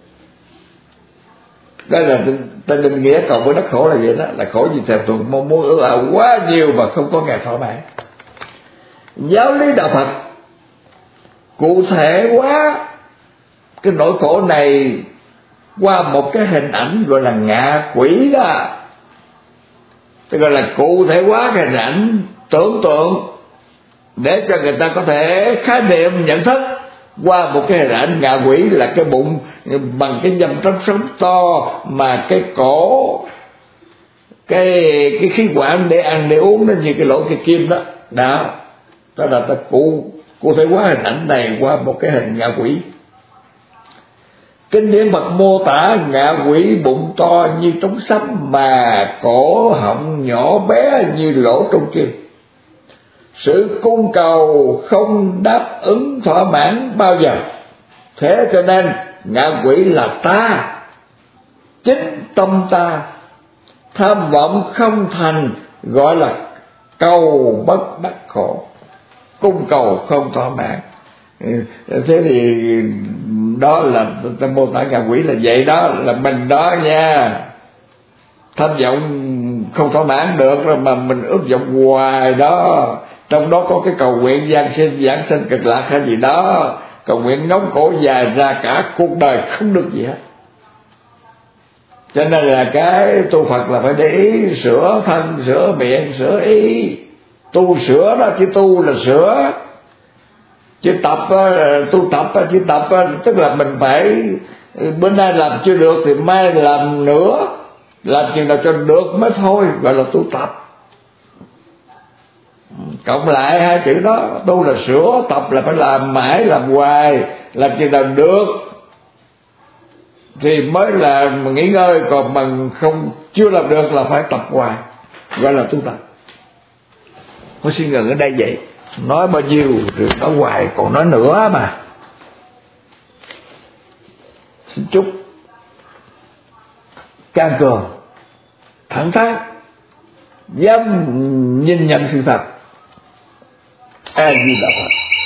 Đây là tên định nghĩa cầu với đắc khổ là vậy đó, là khổ vì thèm thuồng mong muốn ước ao quá nhiều mà không có ngày thỏa mãn. Giáo lý đạo Phật cụ thể quá cái nỗi khổ này qua một cái hình ảnh gọi là ngạ quỷ đó. Tức là cụ thể hóa cái hình ảnh tưởng tượng để cho người ta có thể khái niệm nhận thức qua một cái hình ảnh ngạ quỷ là cái bụng bằng cái dâm trống sống to mà cái cổ cái cái khí quản để ăn để uống nó như cái lỗ cái kim đó. Đó, đó là ta cụ cụ thể hóa hình ảnh này qua một cái hình ngạ quỷ. Kinh điển Phật mô tả ngạ quỷ bụng to như trống sấm mà cổ họng nhỏ bé như lỗ trong kim. Sự cung cầu không đáp ứng thỏa mãn bao giờ. Thế cho nên ngạ quỷ là ta, chính tâm ta. Tham vọng không thành gọi là cầu bất đắc khổ, cung cầu không thỏa mãn. Thế thì đó là ta mô tả ngạ quỷ là vậy đó, là mình đó nha. Tham vọng không thỏa mãn được rồi mà mình ước vọng hoài đó. Trong đó có cái cầu nguyện giáng sinh, giảng sinh cực lạc hay gì đó, cầu nguyện ngóng cổ dài ra cả cuộc đời không được gì hết. Cho nên là cái tu Phật là phải để ý sửa thân, sửa miệng, sửa ý. Tu sửa đó, chứ tu là sửa. Chứ tập, tu tập, chứ tập tức là mình phải bữa nay làm chưa được thì mai làm nữa, làm chừng nào cho được mới thôi, gọi là tu tập. Cộng lại hai chữ đó, tu là sửa, tập là phải làm mãi, làm hoài, làm chừng nào được thì mới là nghỉ ngơi, còn mà không chưa làm được là phải tập hoài, gọi là tu tập. Tôi xin ngừng ở đây vậy. Nói bao nhiêu rồi nói hoài còn nói nữa mà. Xin chúc can cường, thẳng thắn, dám nhìn nhận sự thật. A Di Đà Phật.